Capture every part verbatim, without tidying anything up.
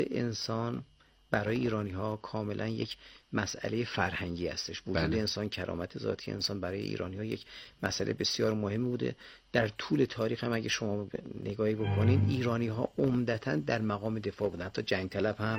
انسان برای ایرانی ها کاملا یک مسئله فرهنگی هستش. وجود بله. انسان، کرامت ذاتی انسان برای ایرانی ها یک مسئله بسیار مهمی بوده. در طول تاریخ هم اگه شما نگاهی بکنین ایرانی ها عمدتاً در مقام دفاع بودن، حتی جنگ طلب هم.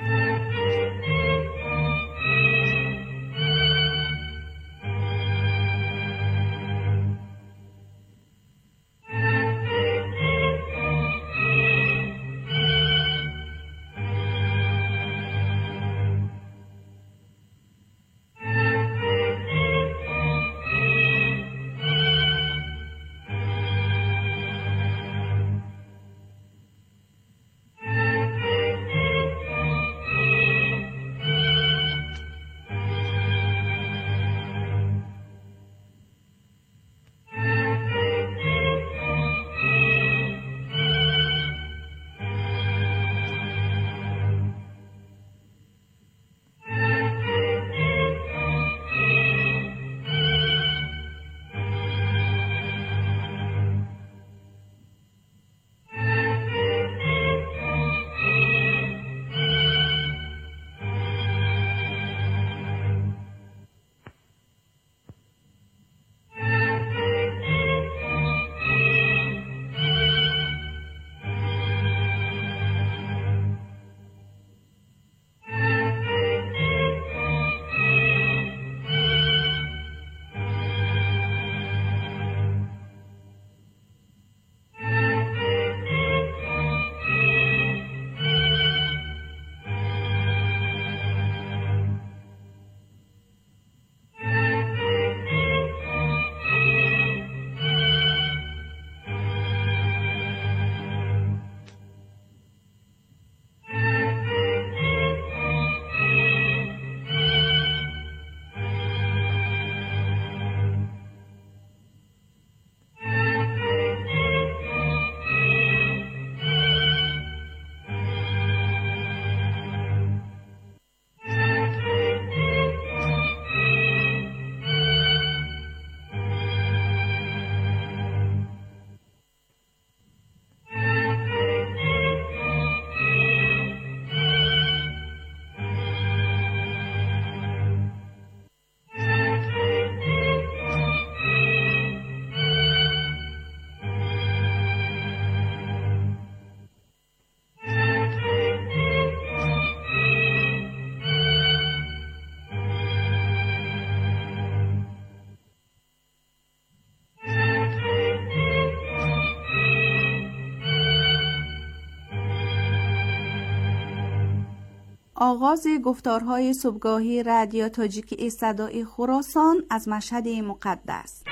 آغاز گفتارهای صبحگاهی رادیو تاجیکی صدای خراسان از مشهد مقدس.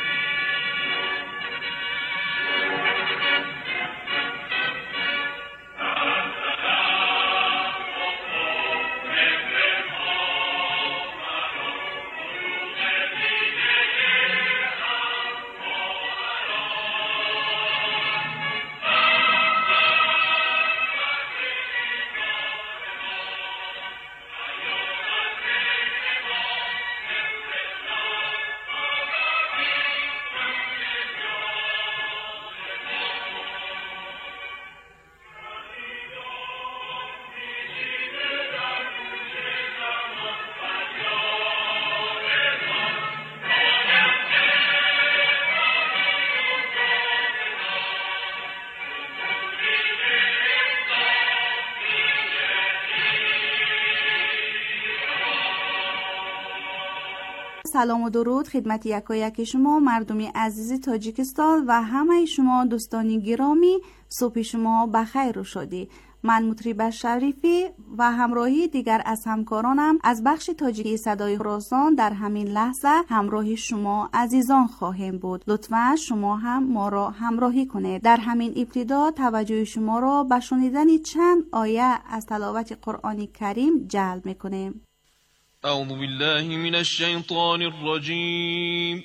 سلام و درود خدمت یکایک شما مردمی عزیز تاجیکستان و همه شما دوستانی گرامی. صبح شما بخیر و شادی. من مطرب شریفی و همراهی دیگر از همکارانم از بخش تاجیکی صدای خراسان در همین لحظه همراه شما عزیزان خواهیم بود. لطفاً شما هم ما را همراهی کنید. در همین ابتدا توجه شما را به شنیدن چند آیه از تلاوت قرآن کریم جلب می‌کنیم. اعوذ بالله من الشیطان الرجیم.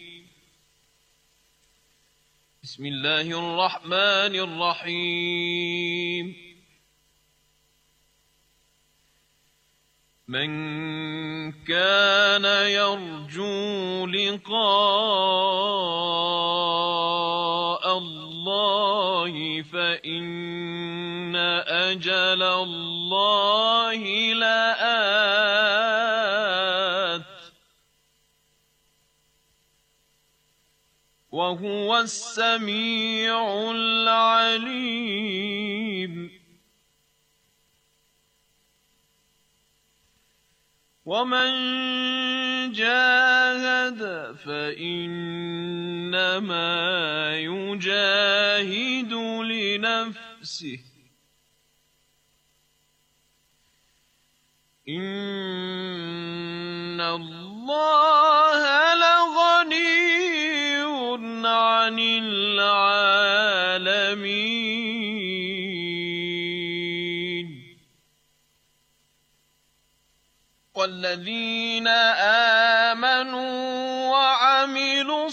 بسم الله الرحمن الرحیم. من كان يرجو لقاء الله فإن أجل الله الله لآت وهو السميع العليم ومن جاهد فإنما يجاهد لنفسه إن الله لغني عن العالمين والذين آمنوا وعملوا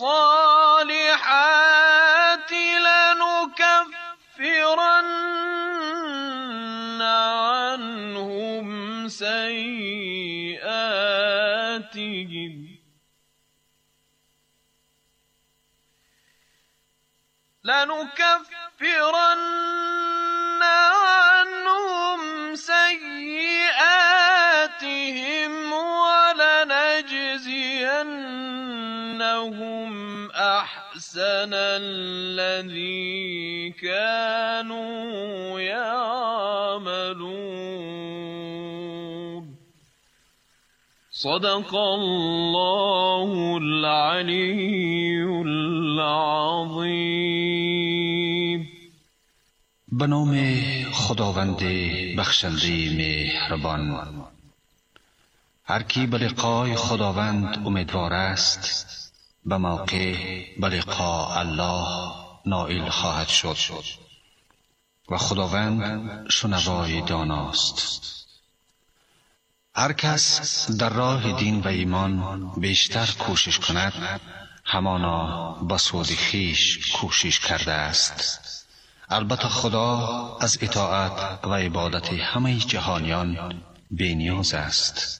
الصالحات لنكفرن عنهم سيئاتهم لنكفرن عنهم سيئاتهم ولنجزينهم أحسن الذي كانوا يعملون صدق الله العلي العظیم. به نام خداوند بخشنده مهربان. هر کی به لقای خداوند امیدوار است به موقع به لقاء الله نائل خواهد شد و خداوند شنوای داناست. هر کس در راه دین و ایمان بیشتر کوشش کند همانا به سود خویش کوشش کرده است. البته خدا از اطاعت و عبادت همه جهانیان بی‌نیاز است.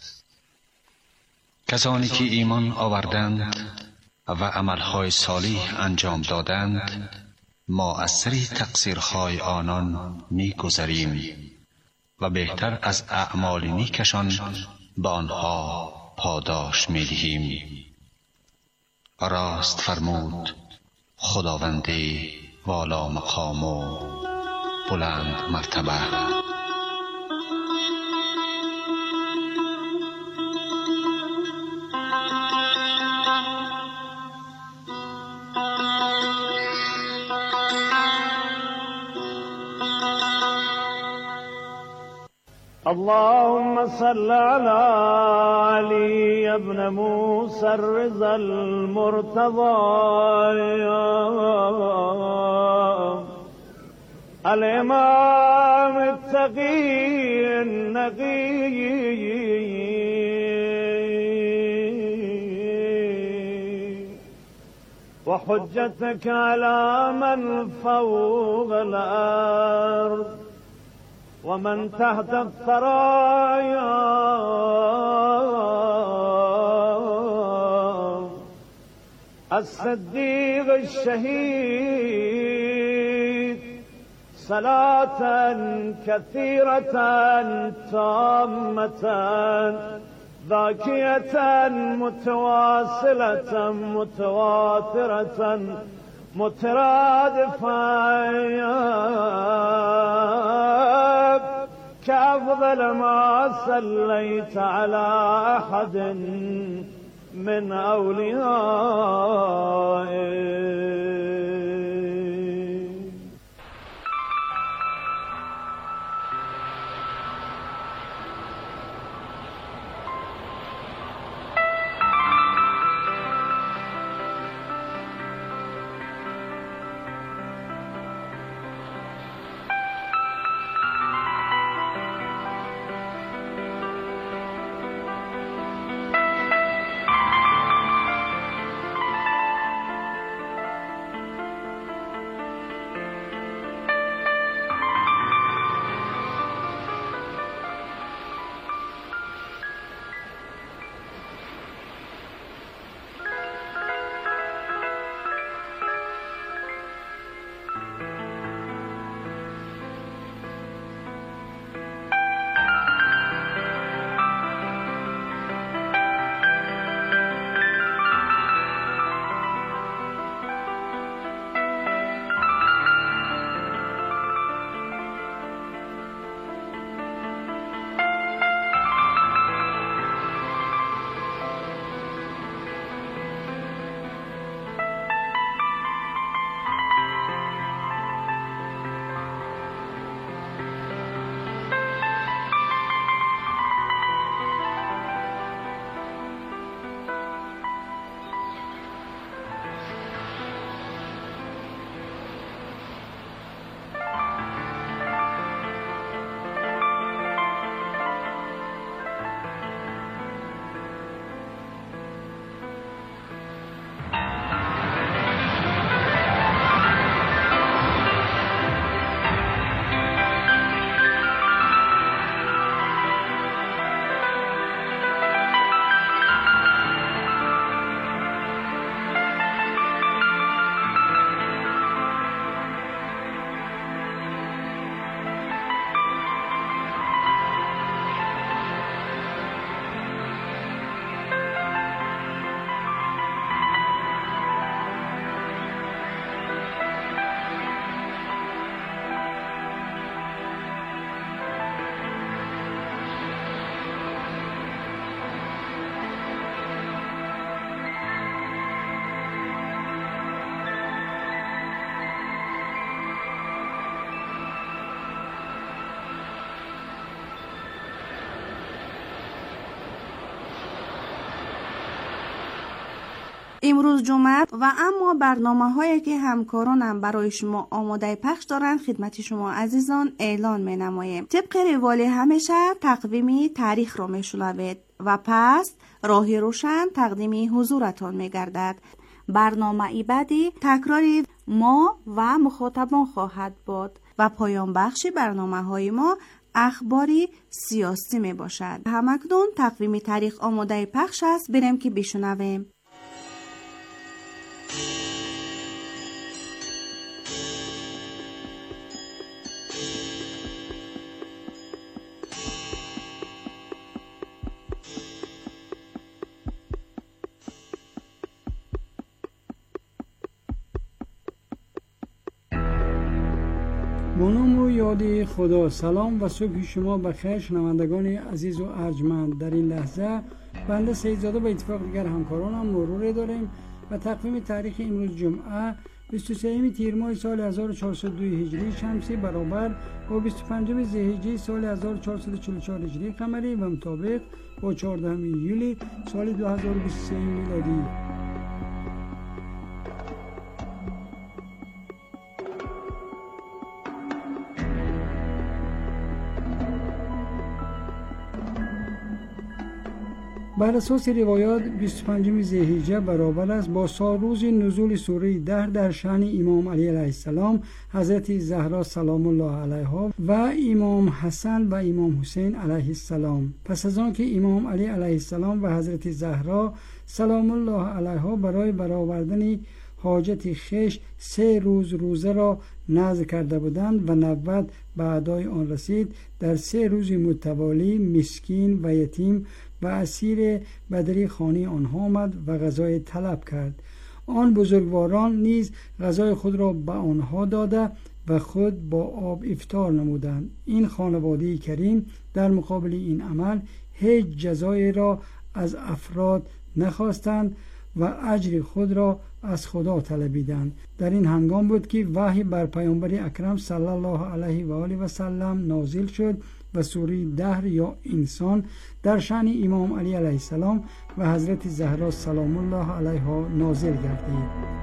کسانی که ایمان آوردند و عملهای صالح انجام دادند ما از سر تقصیرهای آنان می‌گذریم و بهتر از اعمال نیکشان به آنها پاداش می‌دهیم. راست فرمود خداوند والا مقام و بلند مرتبه. اللهم صل على علي ابن موسى الرضا المرتضى الإمام التقي النقي وحجتك على من فوق الأرض ومن تحت الثرايا الصديق الشهيد صلاة كثيرة تامة ذاكية متواصلة متواترة مترادفة كأفضل ما صليت على أحد من أوليائك. امروز جمعه و اما برنامه هایی که همکارانم برای شما آماده پخش دارند خدمت شما عزیزان اعلان می نماییم. طبق روال همیشه تقویم تاریخ را می شنوید و پس راه روشن تقدیم حضورتان می گردد. برنامه ای بعدی تکراری ما و مخاطبان خواهد بود و پایان بخش برنامه های ما اخباری سیاسی می باشد. همکنون تقویم تاریخ آماده پخش است، بریم که بشنویم. با نام و یاد خدا. سلام و صبح شما بخیر شنوندگان عزیز و ارجمند. در این لحظه بنده سیدزاده با اتفاق دیگر همکارانم مرور داریم و تقویم تاریخ امروز جمعه بیست و سوم تیر ماه سال هزار و چهارصد و دو هجری شمسی برابر با بیست و پنجم ذی‌حجه سال هزار و چهارصد و چهل و چهار هجری قمری و مطابق با چهاردهم یولی سال دو هزار و بیست و سه میلادی. بر اساس روایات بیست و پنجم ذی‌حجه برابر است با سال روز نزول سوره ده در شأن امام علی علیه السلام، حضرت زهرا سلام الله علیها و امام حسن و امام حسین علیه السلام. پس از آن که امام علی علیه السلام و حضرت زهرا سلام الله علیها برای برآوردن حاجت خویش سه روز روزه را نذر کرده بودند و نوبت به ادای آن رسید، در سه روز متوالی مسکین و یتیم و اسیر بدری خانه آنها آمد و غذای طلب کرد. آن بزرگواران نیز غذای خود را به آنها داده و خود با آب افطار نمودند. این خانواده کریم در مقابل این عمل هیچ جزای را از افراد نخواستند و اجر خود را از خدا طلبیدند. در این هنگام بود که وحی بر پیامبر اکرم صلی الله علیه و آله و سلم نازل شد و سوره دهر یا انسان در شأن امام علی علیه السلام و حضرت زهرا سلام الله علیها نازل گردید.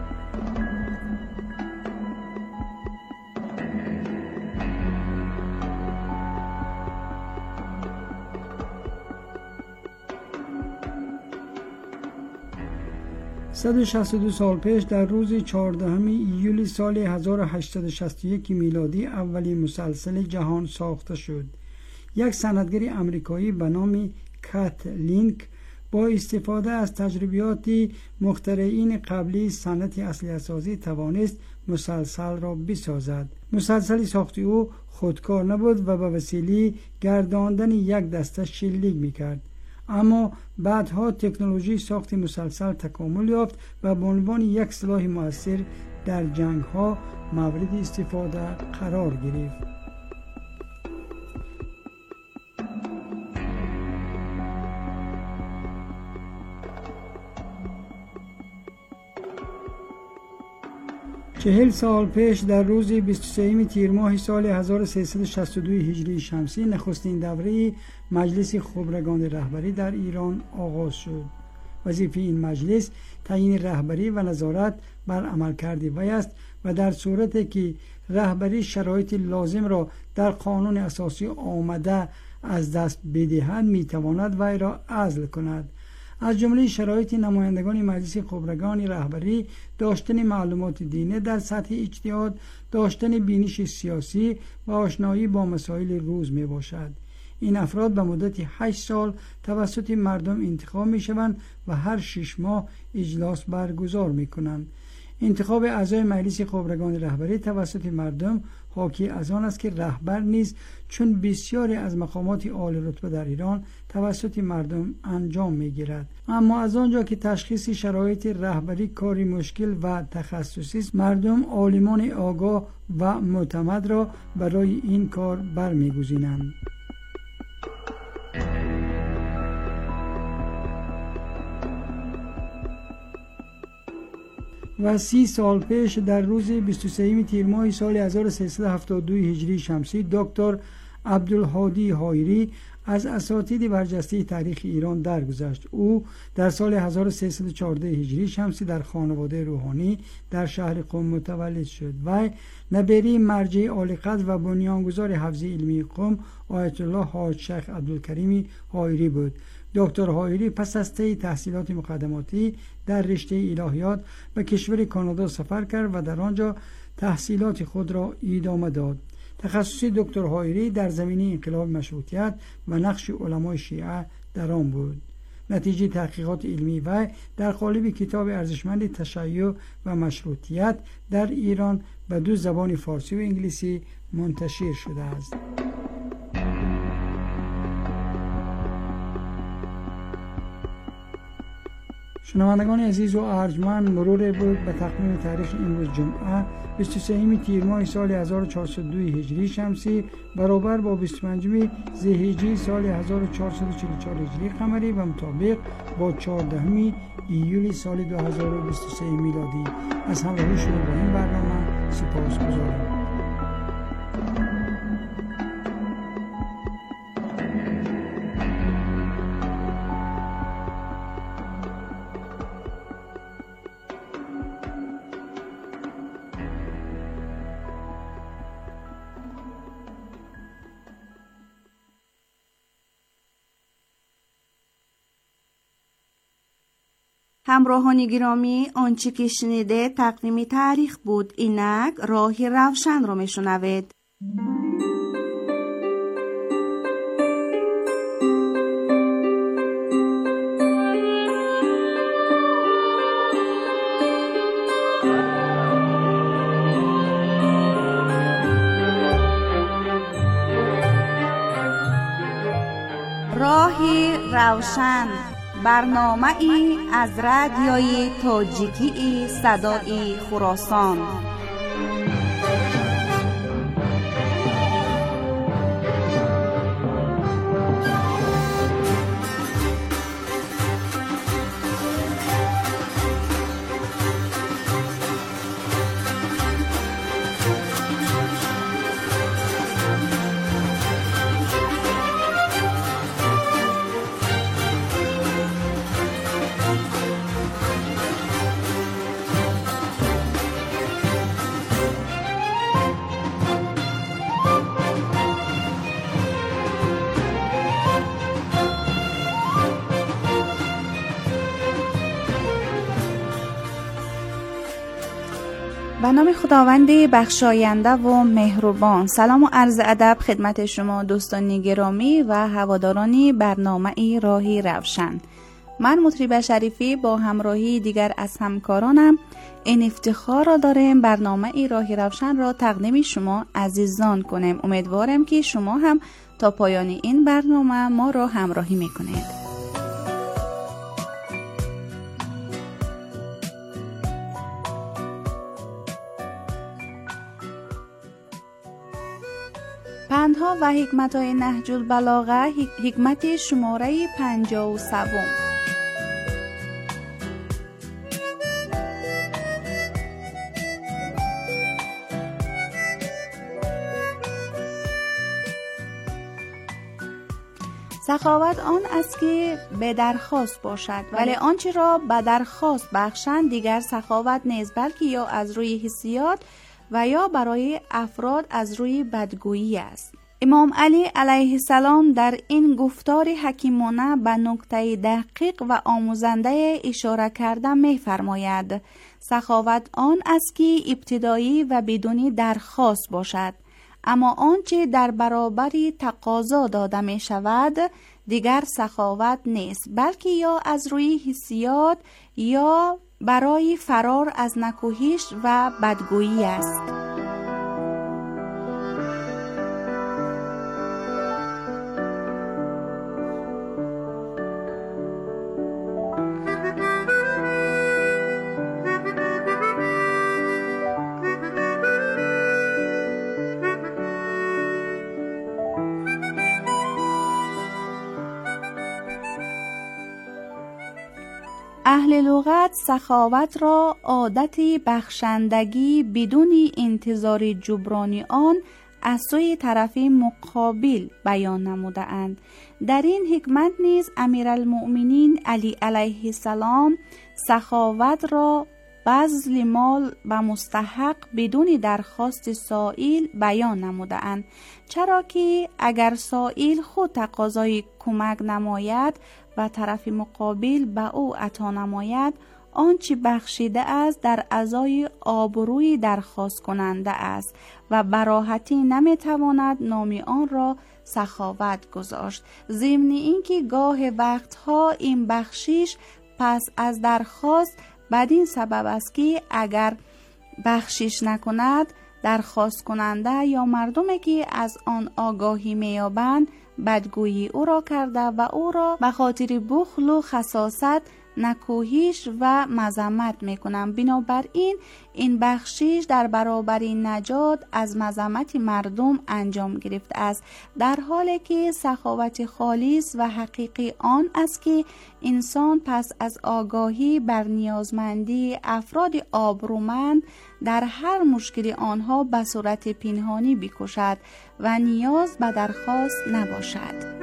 صد و شصت و دو سال پیش در روز چهاردهم ایولی سال هزار و هشتصد و شصت و یک میلادی اولین مسلسل جهان ساخته شد. یک صنعتگر آمریکایی به نام کات لینک با استفاده از تجربیات مخترعین قبلی صنعت اسلحه‌سازی توانست مسلسل را بسازد. مسلسل ساخت او خودکار نبود و به وسیله گرداندن یک دسته شلیک می‌کرد. اما بعدها تکنولوژی ساخت مسلسل تکامل یافت و به عنوان یک سلاح مؤثر در جنگ‌ها مورد استفاده قرار گرفت. چهل سال پیش در روز بیست و سوم تیر ماه سال هزار و سیصد و شصت و دو هجری شمسی نخستین دوره مجلس خبرگان رهبری در ایران آغاز شد. وظیفه این مجلس تعیین رهبری و نظارت بر عملکرد وی است و در صورتی که رهبری شرایط لازم را در قانون اساسی آمده از دست بدهد میتواند وی را عزل کند. از جمله شرایط نمایندگان مجلس خبرگان رهبری داشتن معلومات دینی در سطح اجتهاد، داشتن بینش سیاسی و آشنایی با مسائل روز می باشد. این افراد به مدت هشت سال توسط مردم انتخاب می شوند و هر شش ماه اجلاس برگزار می کنند. انتخاب اعضای مجلس خبرگان رهبری توسط مردم حاکی از آن است که رهبر نیز چون بسیاری از مقامات عالی رتبه در ایران توسط مردم انجام می‌گیرد، اما از آنجا که تشخیص شرایط رهبری کاری مشکل و تخصصی است، مردم عالمان آگاه و معتمد را برای این کار برمی‌گزینند. و سی سال پیش در روز بیست و سوم تیر ماه سال هزار و سیصد و هفتاد و دو هجری شمسی دکتر عبدالهادی حایری از اساتید برجسته تاریخ ایران درگذشت. او در سال هزار و سیصد و چهارده هجری شمسی در خانواده روحانی در شهر قم متولد شد. وی نبری مرجع عالی‌قدر و بنیانگذار حوزه علمی قم آیت الله حاج شیخ عبدالکریم حایری بود. دکتر حایری پس از طی تحصیلات مقدماتی در رشته الهیات به کشور کانادا سفر کرد و در آنجا تحصیلات خود را ادامه داد. تخصص دکتر حایری در زمینه انقلاب مشروطیت و نقش علمای شیعه در آن بود. نتیجه تحقیقات علمی وی در قالب کتاب ارزشمند تشیع و مشروطیت در ایران به دو زبان فارسی و انگلیسی منتشر شده است. شنوندگان عزیز و ارجمند، مرور بود به تقویم تاریخ امروز جمعه بیست و سوم تیر ماه سال هزار و چهارصد و دو هجری شمسی برابر با بیست و پنجم ذی‌حجه سال هزار و چهارصد و چهل و چهار هجری قمری و مطابق با چهاردهم ایول سال دو هزار و بیست و سه میلادی. از همراهی شما با این برنامه سپاسگزارم. همراهان گرامی، آنچه که شنیده تقدیم تاریخ بود. اینک راهی روشن را میشنوید. راهی روشن، برنامه ای از رادیوی تاجیکی صدای خراسان. به نام خداوند بخشاینده و مهربان. سلام و عرض ادب خدمت شما دوستان گرامی و هواداران برنامه راهی روشن. من مطرب شریفی با همراهی دیگر از همکارانم این افتخار را داریم برنامه راهی روشن را تقدیم شما عزیزان کنیم. امیدوارم که شما هم تا پایان این برنامه ما را همراهی میکنید. پندها و حکمت‌های نهج البلاغه، حکمت شماره پنجاه و سوم. سخاوت آن است که به درخواست باشد، ولی آنچه را به درخواست بخشند دیگر سخاوت نیست، بلکه یا از روی حسیات و یا برای افراد از روی بدگویی است. امام علی علیه السلام در این گفتار حکیمانه به نکته دقیق و آموزنده اشاره کرده می فرماید: سخاوت آن است که ابتدایی و بدون درخواست باشد، اما آنچه در برابر تقاضا داده می شود دیگر سخاوت نیست، بلکه یا از روی حسیات یا برای فرار از نکوهش و بدگویی است. اهل لغت سخاوت را عادت بخشندگی بدون انتظار جبران آن از سوی طرف مقابل بیان نموده اند. در این حکمت نیز امیرالمؤمنین علی علیه السلام سخاوت را بذل مال و مستحق بدون درخواست سائل بیان نموده اند، چرا که اگر سائل خود تقاضای کمک نماید و طرف مقابل به او عطا نماید، آنچه بخشیده است در ازای آبروی درخواست کننده است و براحتی نمیتواند نام آن را سخاوت گذاشت. ضمن اینکه گاه وقتها این بخشش پس از درخواست بدین سبب است که اگر بخشش نکند درخواست کننده یا مردمی که از آن آگاهی میابند بدگویی او را کرده و او را به خاطر بخل و خساست نکوهش و مذمت میکنم. بنابراین این بخشش در برابر نجات از مذمت مردم انجام گرفته است، در حالی که سخاوت خالص و حقیقی آن است که انسان پس از آگاهی بر نیازمندی افراد آبرومند در هر مشکل آنها به صورت پنهانی بکوشد و نیاز به درخواست نباشد.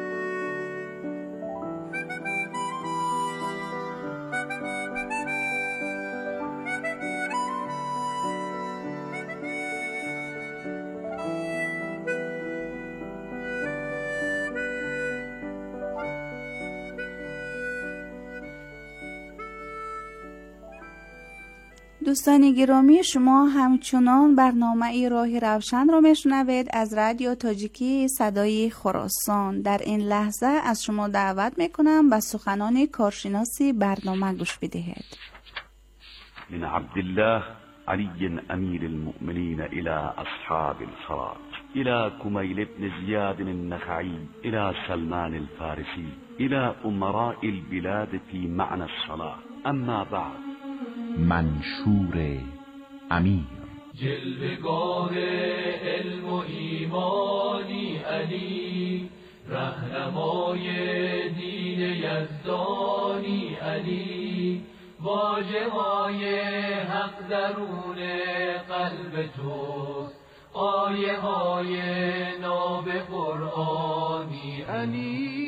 دوستان گرامی، شما همچنان برنامه راه روشن را میشنوید از رادیو تاجیکی صدای خراسان. در این لحظه از شما دعوت میکنم به سخنان کارشناسی برنامه گوش بدهید. من عبدالله علی امیر المؤمنین الى اصحاب الفرات الى کمیل ابن زیاد النخعی الى سلمان الفارسی الى امراء البلاد فی معنى الصلاة. اما بعد، منشور امیر. جلوگاه علم و ایمانی علی، رهنمای دین یزدانی علی، واژه های حق درون قلب توست، آیه های ناب قرآنی علی.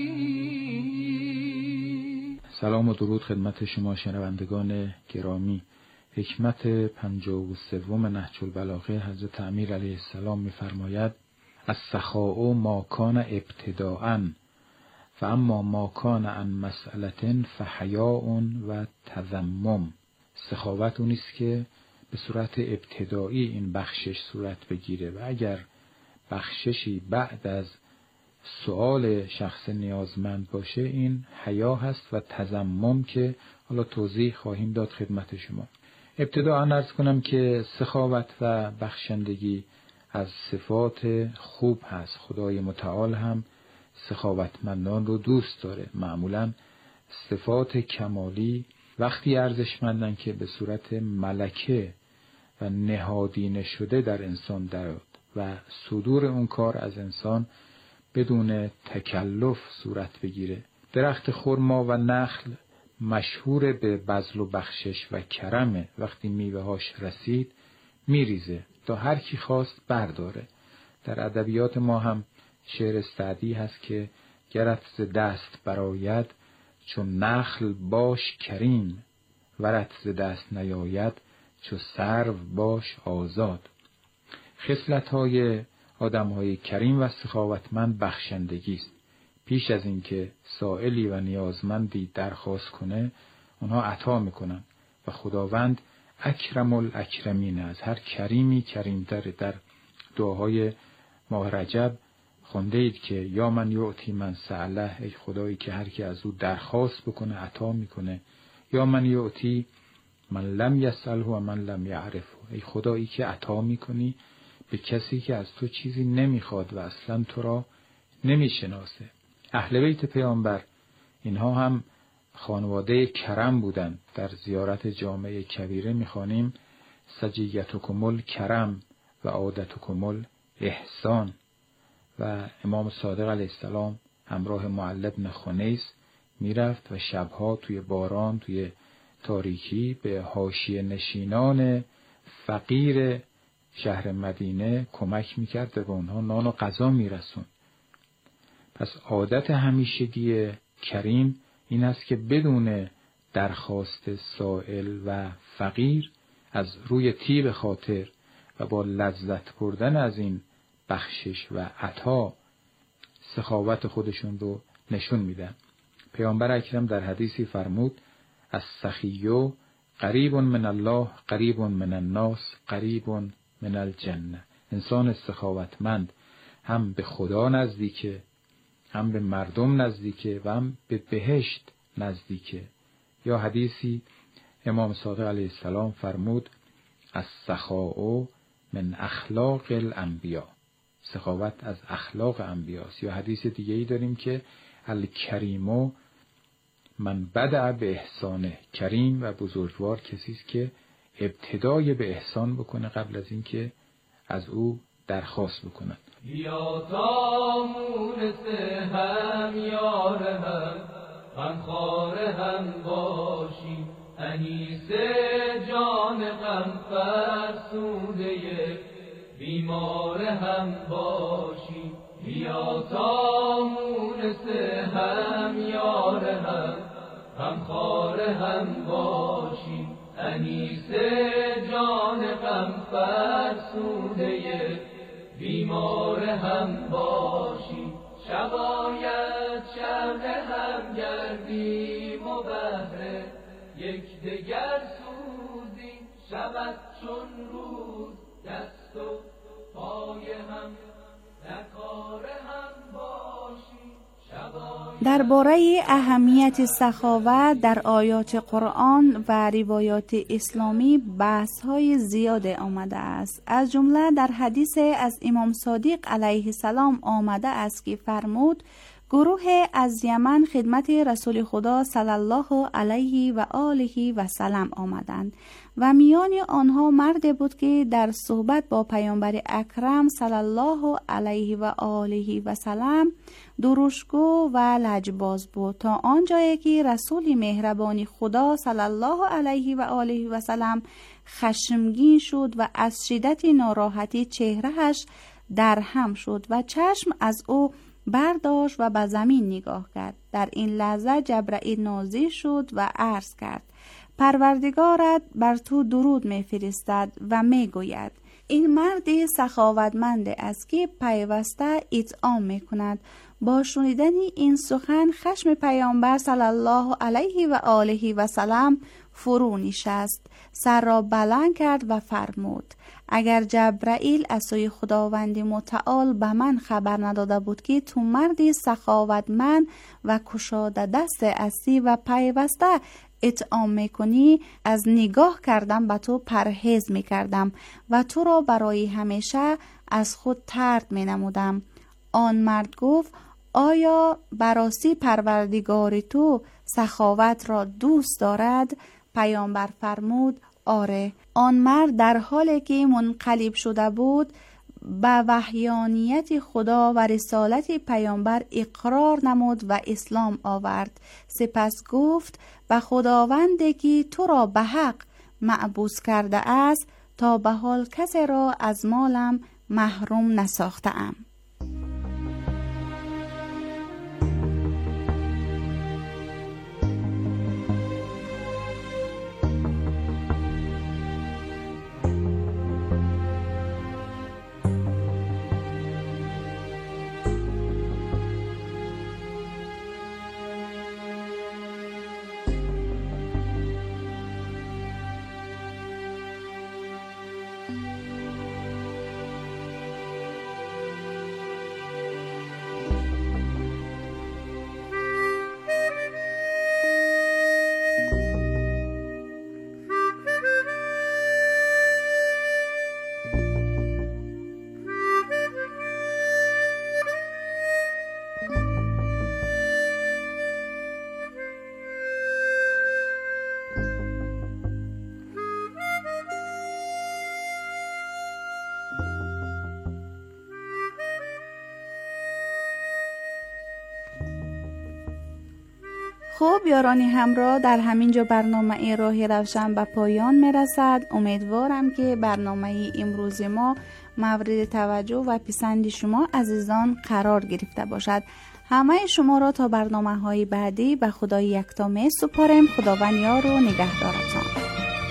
سلام و درود خدمت شما شنوندگان گرامی. حکمت پنجاه و سوم نهج البلاغه حضرت امیر علیه السلام می‌فرماید: السخاء ما کان ابتداءً فاما ما کان عن مسئلة فحیاء و تذمم. سخاوت اون است که به صورت ابتدایی این بخشش صورت بگیره و اگر بخششی بعد از سؤال شخص نیازمند باشه این حیا هست و تذمم که حالا توضیح خواهیم داد خدمت شما. ابتدا عرض کنم که سخاوت و بخشندگی از صفات خوب هست. خدای متعال هم سخاوتمندان رو دوست داره. معمولا صفات کمالی وقتی ارزشمندن که به صورت ملکه و نهادینه شده در انسان درآید و صدور اون کار از انسان بدون تکلف صورت بگیره. درخت خرما و نخل مشهور به بذل و بخشش و کرمه. وقتی میوه‌هاش رسید میریزه تا هر کی خواست برداره. در ادبیات ما هم شعر سعدی هست که گرت ز دست برآید چون نخل باش کریم، ورت ز دست نیاید چو سرو باش آزاد. خصلت‌های آدم‌های کریم و سخاوتمند بخشندگی است. پیش از اینکه سائلی و نیازمندی درخواست کنه اونها عطا میکنن و خداوند اکرم الاکرمین، از هر کریمی کریمتر. در دعاهای ماه رجب خونده اید که یا من یعطی من سأله، ای خدایی که هر کی از او درخواست بکنه عطا میکنه. یا من یعطی من لم یسأله و من لم یعرفه، ای خدایی که عطا میکنی به کسی که از تو چیزی نمیخواد و اصلا تو را نمیشناسه. اهل بیت پیامبر اینها هم خانواده کرم بودند. در زیارت جامع کبیره میخوانیم سجیتکم الکرم و عادتکم الاحسان. و امام صادق علیه السلام همراه معل بن خنیس میرفت و شبها توی باران توی تاریکی به حاشیه نشینان فقیر شهر مدینه کمک میکرد و به اونها نان و غذا میرسون. پس عادت همیشگی کریم این است که بدون درخواست سائل و فقیر از روی طیب خاطر و با لذت بردن از این بخشش و عطا سخاوت خودشون رو نشون میدن. پیامبر اکرم در حدیثی فرمود السخیو قریب من الله قریب من الناس قریب من الجنه. انسان سخاوتمند هم به خدا نزدیکه، هم به مردم نزدیکه و هم به بهشت نزدیکه. یا حدیثی امام صادق علیه السلام فرمود السخاء من اخلاق الانبیا. سخاوت از اخلاق انبیاست. یا حدیث دیگه ای داریم که الکریم من بدأ به احسانه. کریم و بزرگوار کسی است که ابتدای به احسان بکنه قبل از اینکه از او درخواست بکنن. یا تا مونس هم یار هم غمخوار هم باشی، انیس جان غم فرسوده بیمار هم باشی. یا تا مونس هم یار هم غمخوار هم باشی، انیس جان غم فرسوده بیمار هم باشی. شباید شب هم گردیم و بهره یک دگر سوزی، شبت چون روز دست و پای هم در کار هم باشی. درباره اهمیت سخاوت در آیات قرآن و روایات اسلامی بحث‌های زیاد آمده است. از جمله در حدیث از امام صادق علیه السلام آمده است که فرمود گروه از یمن خدمت رسول خدا صلی الله علیه و آله و سلم آمدند و میان آنها مرد بود که در صحبت با پیامبر اکرم صلی الله علیه و آله و سلم دروشگو و لجباز بود، تا آنجایی که رسول مهربانی خدا صلی الله علیه و آله و سلم خشمگین شد و از شدت ناراحتی چهرهش در هم شد و چشم از او برداشت و به زمین نگاه کرد. در این لحظه جبرائیل نازل شد و عرض کرد پروردگارت بر تو درود می فرستد و می گوید این مرد سخاوتمند است که پیوسته اطعام می کند. با شنیدن این سخن خشم پیامبر صلی الله علیه و آله و سلم فرو نشست، سر را بلند کرد و فرمود اگر جبرائیل از سوی خداوند متعال به من خبر نداده بود که تو مردی سخاوتمند و کشاده دست هستی و پیوسته اطعام میکنی، از نگاه کردم به تو پرهیز میکردم و تو را برای همیشه از خود طرد مینمودم. آن مرد گفت آیا براستی پروردگار تو سخاوت را دوست دارد؟ پیامبر فرمود آره. آن مرد در حالی که منقلب شده بود به وحیانیت خدا و رسالت پیامبر اقرار نمود و اسلام آورد. سپس گفت به خداوندی که تو را به حق معبوس کرده است تا به حال کسی را از مالم محروم نساختم. خب یارانی همراه، در همینجا برنامه راه روشن به پایان میرسد. امیدوارم که برنامه امروز ما مورد توجه و پسند شما عزیزان قرار گرفته باشد. همه شما را تا برنامه های بعدی به خدای یکتا می سپارم. خداوند یار و نگهدارتان.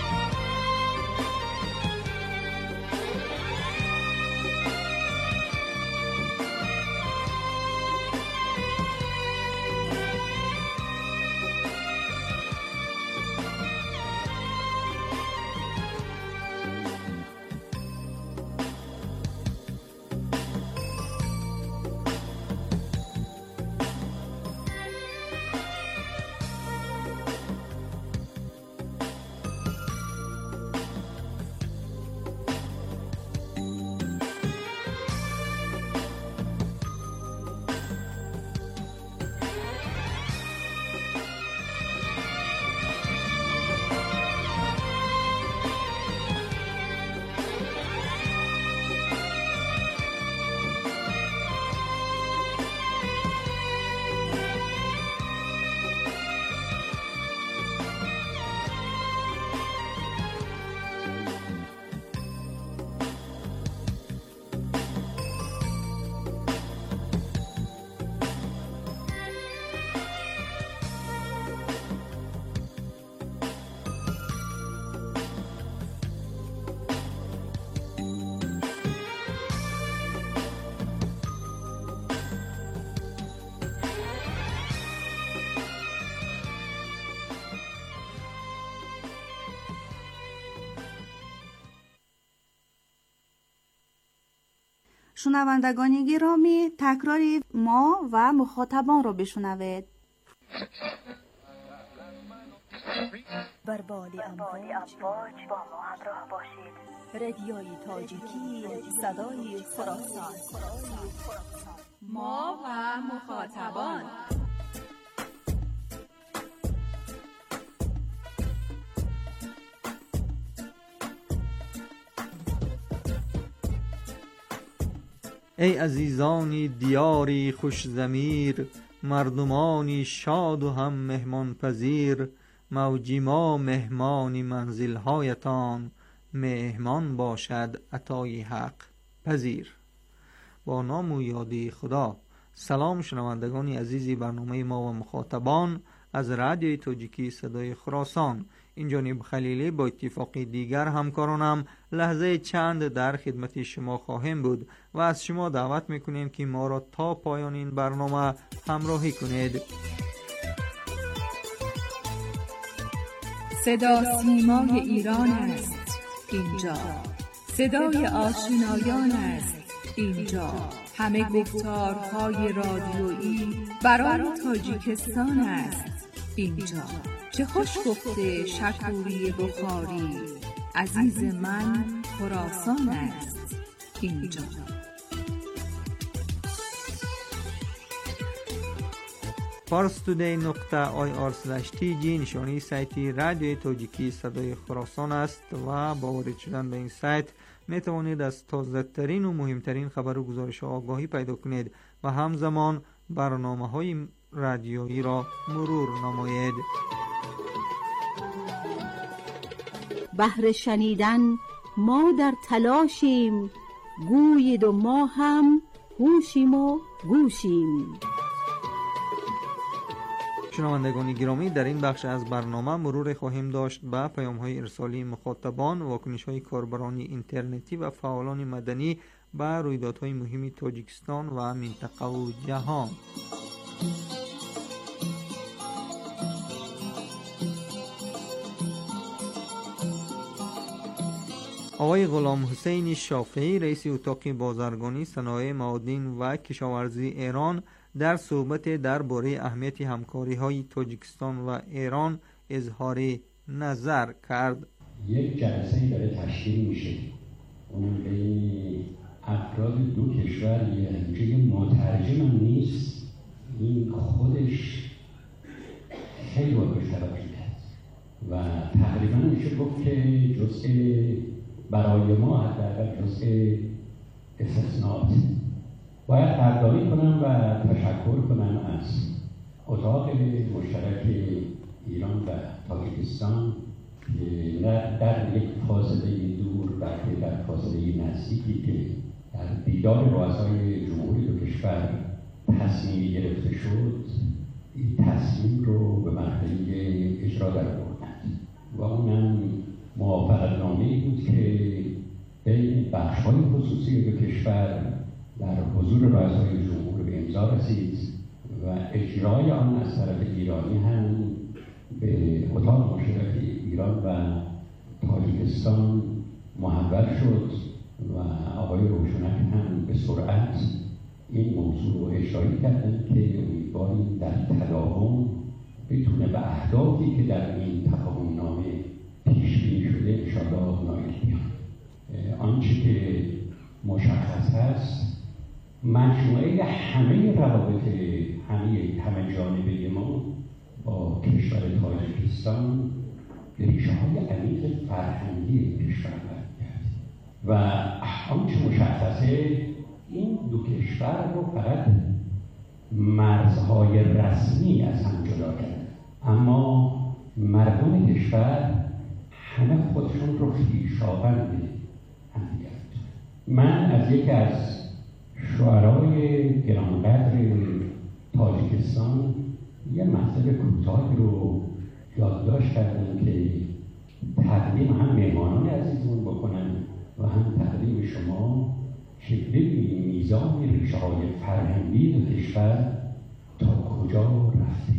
شنوندگان گرامی، تکراری ما و مخاطبان را بشنوید. بر بال امواج با ما همراه باشید. رادیوی تاجیکی، صدای خراسان. ما و مخاطبان. ای عزیزانی دیاری خوش ضمیر، مردمانی شاد و هم مهمان پذیر، موجی ما مهمانی منزل هایتان، مهمان باشد عطای حق پذیر. با نام و یادی خدا. سلام شنوندگان عزیزی برنامه ما و مخاطبان از رادیوی تاجیکی صدای خراسان. این جانب خلیلی با اتفاقی دیگر همکارانم لحظه چند در خدمت شما خواهیم بود و از شما دعوت میکنیم که ما را تا پایان این برنامه همراهی کنید. صدا سیمای ایران است اینجا، صدای آشنایان است اینجا، همه گفتارهای رادیویی برای تاجیکستان است اینجا. چه خوش گفته شکوری بخاری، عزیز من خراسان است اینجا. پارستودی نقطه آی آر سلش تی جی نشانی سایتی رادیوی تاجیکی صدای خراسان است و با وارد شدن به این سایت می توانید از تازه ترین و مهمترین خبر و گزارش آگاهی پیدا کنید و همزمان برنامه های رادیویی را مرور نمایید. بهر شنیدن ما در تلاشیم، گویید و ما هم گوشیم و گوشیم. شنوندگان گرامی، در این بخش از برنامه مرور خواهیم داشت به پیام‌های ارسالی مخاطبان، واکنش‌های کاربران اینترنتی و فعالان مدنی به رویدادهای مهم تاجیکستان و منطقه و جهان. آقای غلام حسین شافعی رئیس اتاق بازرگانی صنایع معادن و کشاورزی ایران در صحبت درباره اهمیت همکاری‌های تاجیکستان و ایران اظهار نظر کرد. یک جلسه داره تشکیل میشه، اون به افراد دو کشور، یه مترجم هم نیست، این خودش خیلی باید توجه کرد و تقریبا میشه گفت که جزء برای ما حداقل جزء استثناءات. باید قدردانی کنم و تشکر کنم از اتاق اتفاق مشترک ایران و تاجیکستان که نه در یک فاصله دور بلکه در فاصله نزدیکی که در دیدار رؤسای جمهوری دو کشور تصمیم گرفته شد، این تصمیم رو به مرحله اجرا در آوردند و اونم موافقتنامه‌ای بود که بین بخش‌های خصوصی دو کشور در حضور رؤسای جمهور به امضا رسید و اجرای آن از طرف ایرانی هم به اتاق مشترک ایران و تاجیکستان محول شد و آقای روشنک هم به سرعت این موضوع رو اجرایی کردن که امیدواریم در تداوم بتونه به اهدافی که در این تفاهم‌نامه پیش بینی شده انشاءالله نائل بیان. آنچه که مشخص هست مجموعه همه روابط همه همه جانبه ما با کشور تاجیکستان به ریشه های عمیق فرهنگی کشور برمی‌گرده و آنچه مشخصه این دو کشور رو فقط مرزهای رسمی از هم جدا کرد، اما مردم کشور همه خودشون رو خویشاوند همدیگر. من از یکی از شعرای گرانقدر تاجیکستان یه مطلب کوتاهی رو یادداشت کردم که تقدیم هم مهمانان عزیزمون بکنم و هم تقدیم شما که ببینیم میزان ریشه های فرهنگی دو کشور تا کجا رفته.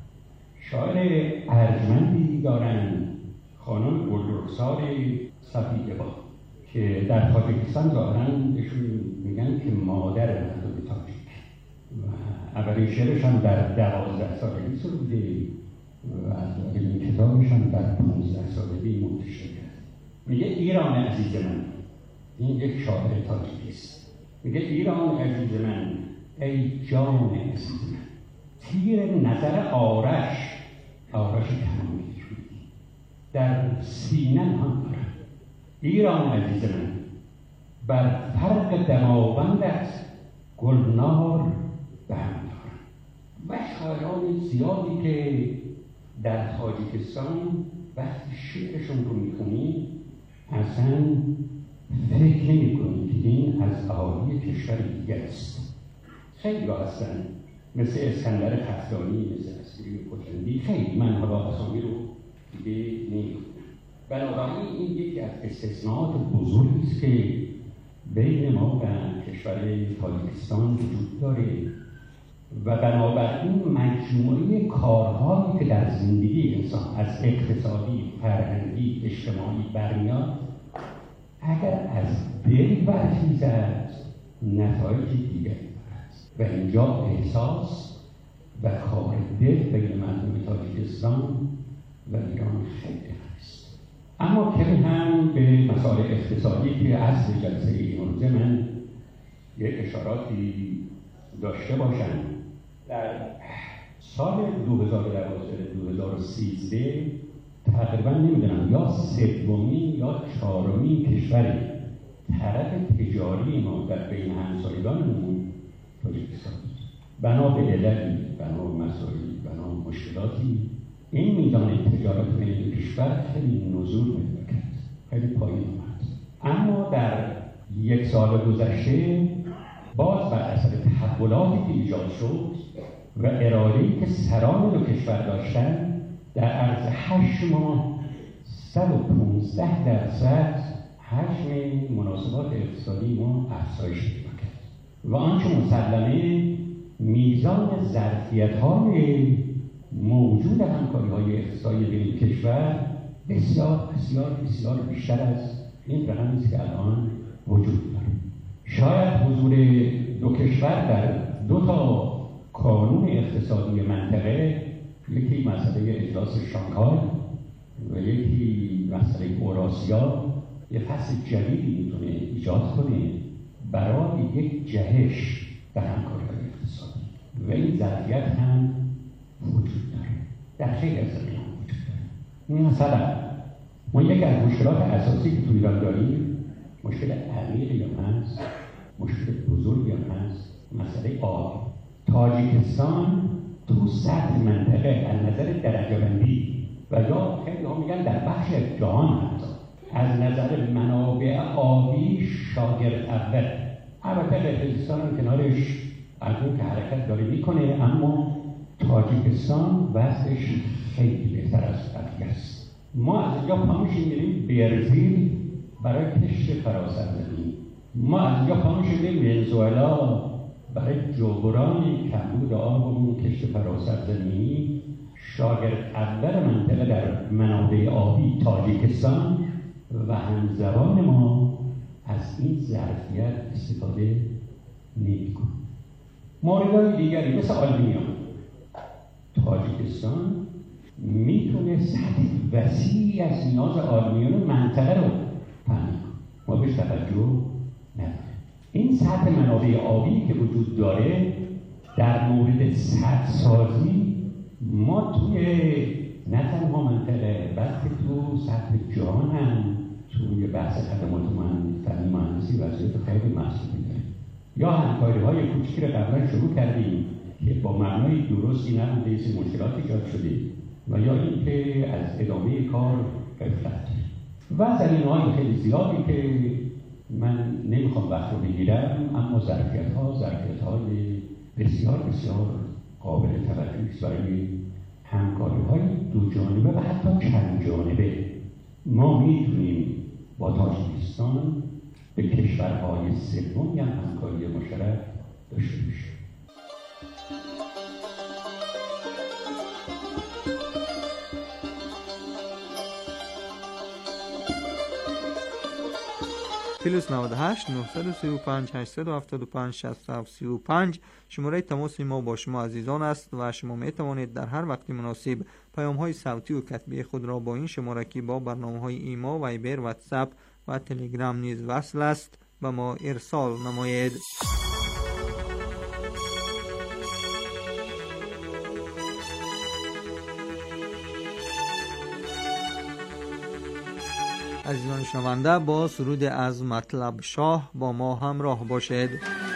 شاعر ارجمندی دارن خانم گلرخسار صفی‌با که در تاجیکستان ظاهراً بهشون میگن که مادر مردم تاجیک و اولین شعرش هم در دوازده سالگی سروده و اولین کتابش هم در پانزده سالگی منتشر کرد. میگه ایران عزیز من، این یک شاعر تاجیکی است، میگه ایران عزیز من ای جان عزیز من، تیر نظر آرش آرش تمامی در سینه هم دارم. ایران عزیز من بر فرق دماوندت گلنار به هم دارم. و شاعران زیادی که در تاجیکستان وقتی شعرشون رو میخونی اصلا فکر نمی کنی که این از اهالی کشور دیگر است. خیلی ها هستن مثل اسکندر خفتانی، مثل اسکری قطرندی، خیلی من حالا اسامی رو دیگه نمی کنم. بنابراین این یکی از استثناءات بزرگی است که بین ما و کشور تاجیکستان وجود داره و بنابراین مجموعه کارهایی که در زندگی انسان از اقتصادی، فرهنگی، اجتماعی برمیاد اگر از دل برخیزد نتایج دیگری دارد و اینجا احساس و کار دل بین مردم تاجیکستان و ایران خیلی هست. اما که هم به مسائل اقتصادی که اصل جلسه امروز من یک اشاراتی داشته باشم. در سال دو هزار و دوازده دو هزار و سیزده تقریبا نمیدونم یا سومین یا چهارمین کشور طرف تجاری ما در بین همسایگانمون تاجیکستان بود. بنا به عللی، بنا به مسائلی، بنا به مشکلاتی این میزان تجارت بین دو کشور خیلی نزول پیدا کرد، خیلی پایین آمد. اما در یک سال گذشته باز بر اثر تحولاتی که ایجاد شد و اراده‌ای که سران دو کشور داشتن در عرض هشت ماه صد و پانزده درصد حجم مناسبات اقتصادی ما افزایش پیدا کرد و آنچه مسلمه میزان ظرفیت‌های موجود همکاری‌های اقتصادی بین کشور بسیار بسیار بسیار بیشتر از این رقمی است که الان وجود دارد. شاید حضور دو کشور در دو تا کانون اقتصادی منطقه، یکی مسئله اجلاس شانگهای و یکی مسئله اوراسیا، یه فصل جدیدی میتونه ایجاد کنه برای یک جهش در همکاری‌های اقتصادی و این ظرفیت هم وجود داره، در خیلی از زمینه‌ها وجود داره. مثلا ما یک از مشکلات اساسی که تو ایران داریم مشکل عمیقی هم هست، مشکل بزرگی هم هست، مسئله آب. تاجیکستان تو سطح منطقه از نظر درجه بندی و یا خیلی ها میگن در بخش جهان حتی از نظر منابع آبی شاگرد اول. البته قرقیزستان هم کنارش از اون که حرکت داره میکنه، اما تاجیکستان وضعش خیلی بهتر از بقیه است. ما از اینجا پا میشیم میریم برزیل برای کشت فراسرزمینی، ما از اینجا پا میشیم میریم ونزوئلا برای جبران کمبود آبمون کشت فراسرزمینی. شاگرد اول منطقه در منابع آبی تاجیکستان و همزبان ما از این ظرفیت استفاده نمی‌کنه. موردهای دیگری مثل آلبینیان، تاجیکستان میتونه سطح وسیعی از نیاز آلبینیان منطقه رو تامین کنه، ما بهش توجه نداریم. این سطح منابع آبی که وجود داره در مورد سدسازی ما توی نه تنها منطقه بلکه تو سطح جهان هم توی بحث خدمات فنی مهندسی وضعیت خیلی محسوبی داریم. یا همکاری‌های کوچیکی رو قبلا شروع کردیم که با معنای درستی نبوده این مشکلات ایجاد شده و یا اینکه از ادامه کار غفلت و زمینه‌های خیلی زیادی که من نمیخوام وقت رو بگیرم، اما ظرفیت‌ها ظرفیت‌های بسیار بسیار قابل توجهی است برای همکاری‌های دو جانبه و حتی چند جانبه. ما میتونیم با تاجیکستان به کشورهای سومی هم همکاری مشترک داشته باشیم. پلوس نود و هشت نه سه پنج هشت هفت پنج شصت هفت سه پنج شماره تماس ما با شما عزیزان است و شما می توانید در هر وقت مناسب پیام های صوتی و کتبی خود را با این شماره که با برنامه های ایما، وایبر، واتساپ و تلگرام نیز وصل است به ما ارسال نمایید. عزیزان شنونده، با سرود از مطلب شاه با ما همراه باشید.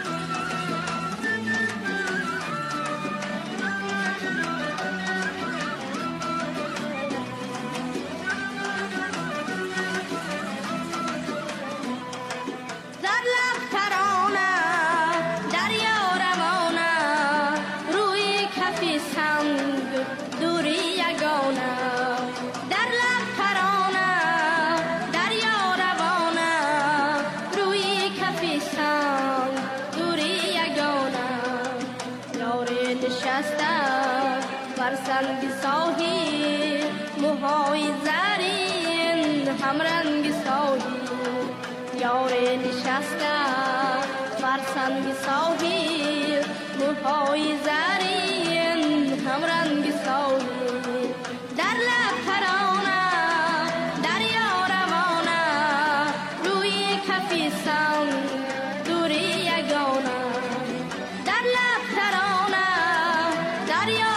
سنگ ساحل موهای زرین همرنگ ساحل یار نشسته بر سنگ ساحل موهای زرین همرنگ ساحل در لب ترانه دریا روانه روی کفی سنگ دوری یگانه در لب ترانه دریا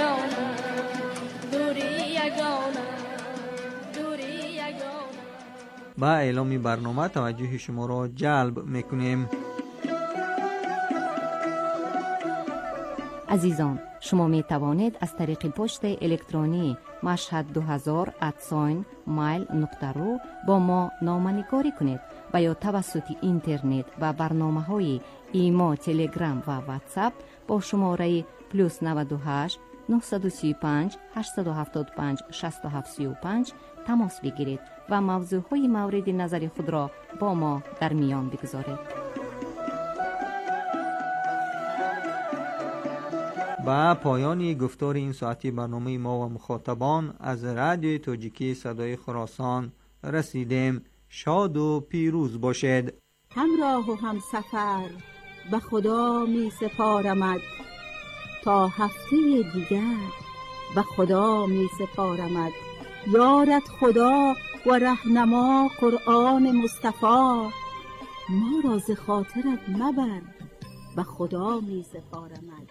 یگانه دوری یگانه دوری یگانه. با اعلام برنامه توجه شما را جلب میکنیم. عزیزان، شما می توانید از طریق پست الکترونی مشهد دو هزار ات مایل نقطه رو با ما نامه‌نگاری کنید و یا توسط اینترنت و برنامه های ایما، تلگرام و واتساپ با شماره پلوس نود و هشت نه سه پنج هشت هفت پنج شش هفت سه پنج تماس بگیرید و موضوع های مورد نظر خود را با ما در میان بگذارید. با پایان گفتار این ساعتی برنامه ما و مخاطبان از رادیوی تاجیکی صدای خراسان رسیدیم. شاد و پیروز باشد. همراه و هم سفر به خدا می سپارمد، تا هفته دیگر به خدا می سپارمد. یارت خدا و رهنما قرآن مصطفی، ما را ز خاطرت مبر به خدا می سپارمد.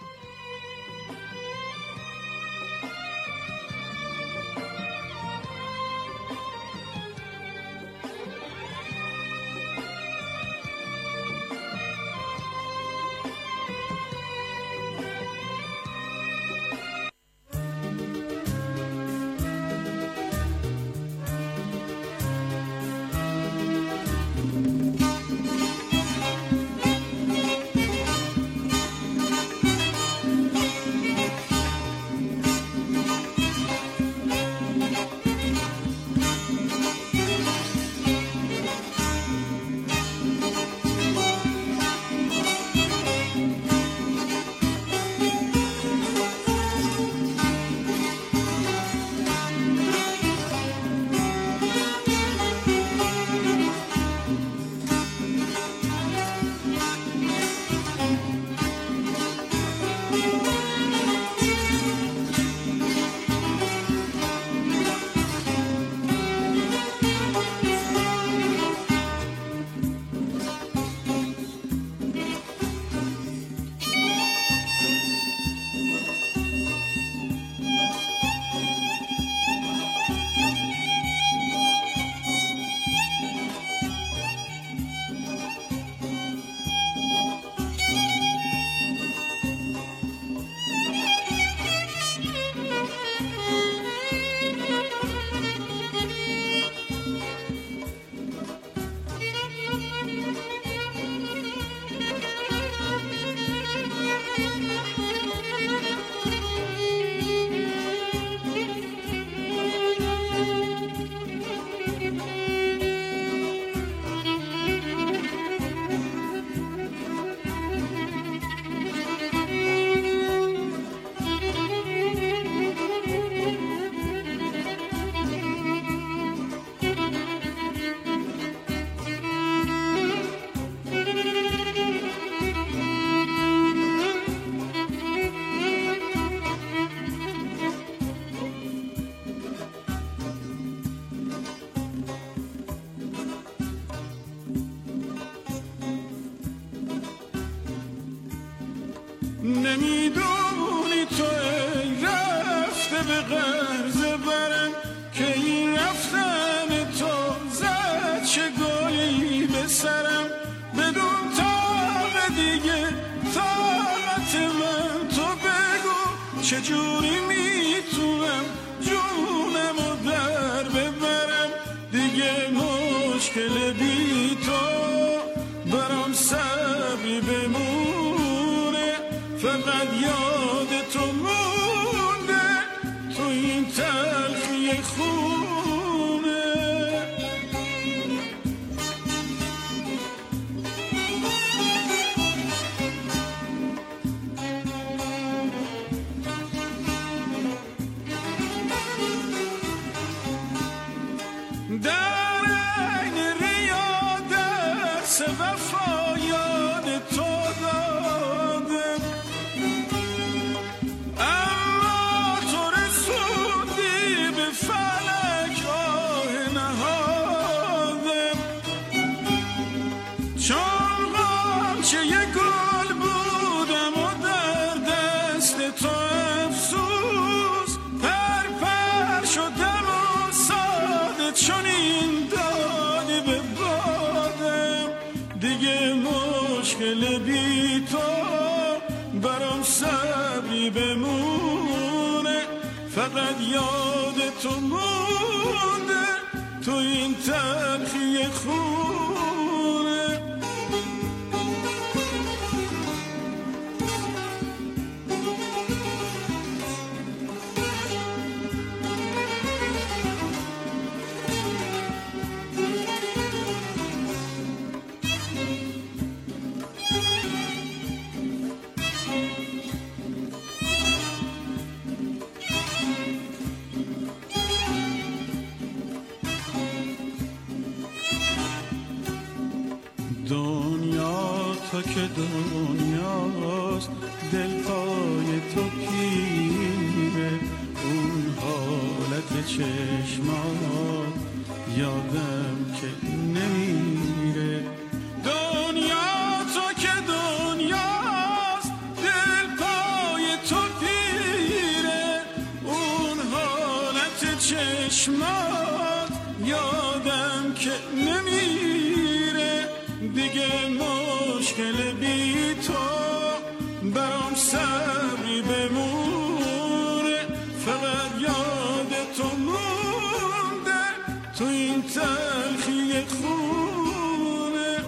نمیدونی تو ای رفته به غرض برم که این رفتن تو زد چه گلی به سرم. بدون طاقت دیگه طاقت من تو بگو چجوری میتونم جونمو در ببرم. دیگه مشکل بی تو برام صبری بمونه، فقط یاد تو مونده تو این تلخی خونه. صبری بمونه، فقط یاد تو مونده تو این تلخی خونه. دنیا تا که دنیاست، دل پای تو پیره، اون حالت چشمات یادم که نمیره. دنیا تا که دنیاست، دل پای تو پیره، اون حالت چشمات یادم که نمیره. دیگه مشکل بی تو برام صبری بمونه، فقط یاد تو مونده تو این تلخی خونه.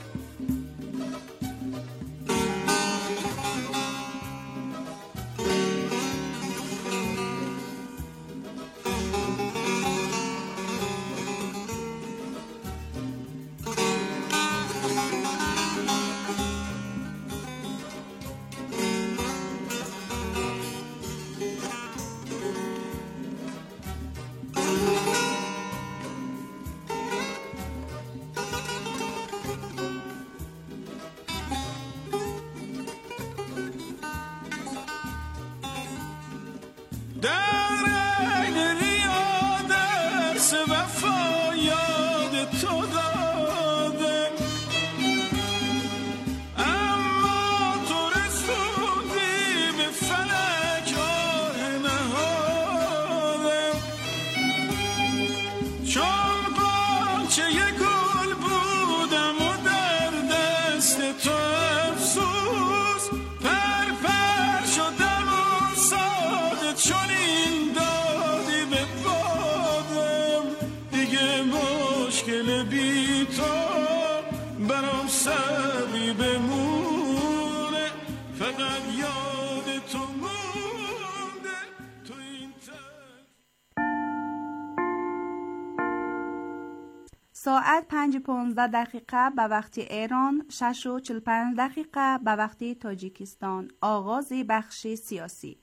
ساعت پنج پانزده دقیقه به وقت ایران، شش و چل پنج دقیقه به وقت تاجیکستان. آغاز بخش سیاسی.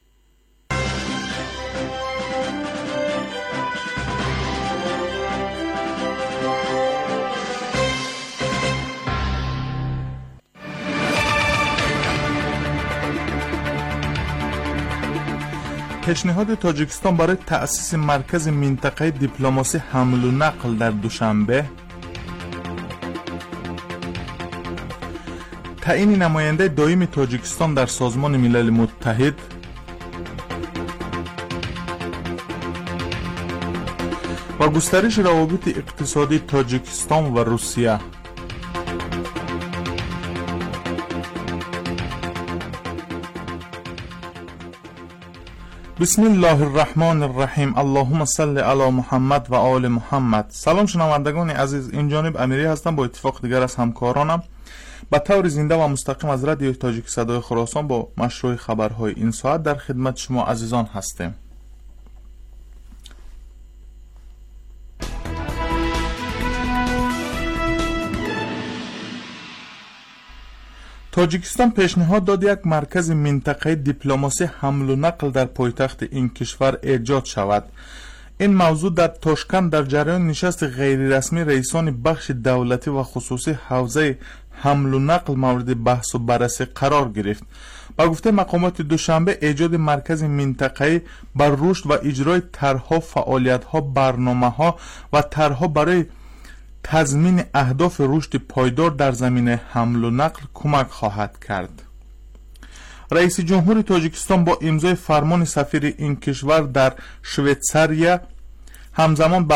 پیشنهاد تاجیکستان برای تأسیس مرکز منطقه دیپلماسی حمل و نقل در دوشنبه، تعیین نماینده دائم تاجیکستان در سازمان ملل متحد، و گسترش روابط اقتصادی تاجیکستان و روسیه. بسم الله الرحمن الرحیم. اللهم صل علی محمد و آل محمد. سلام شنوندگان عزیز، این جانب امیری هستم با اتفاق دیگر از همکارانم با طور زنده و مستقیم از رادیو تاجیک صدای خراسان با مشروع خبرهای این ساعت در خدمت شما عزیزان هستیم. تاجیکستان پیشنهاد داد یک مرکز منطقه دیپلماسی حمل و نقل در پایتخت این کشور ایجاد شود. این موضوع در تاشکند در جریان نشست غیر رسمی رئیسان بخش دولتی و خصوصی حوزه حمل و نقل مورد بحث و بررسی قرار گرفت. با گفته مقامات دوشنبه، ایجاد مرکز منطقه‌ای بر رشد و اجرای طرح‌ها، فعالیت‌ها، برنامه‌ها و طرح‌ها برای تضمین اهداف رشد پایدار در زمینه حمل و نقل کمک خواهد کرد. رئیس جمهور تاجیکستان با امضای فرمان سفیر این کشور در شویتزاریا همزمان با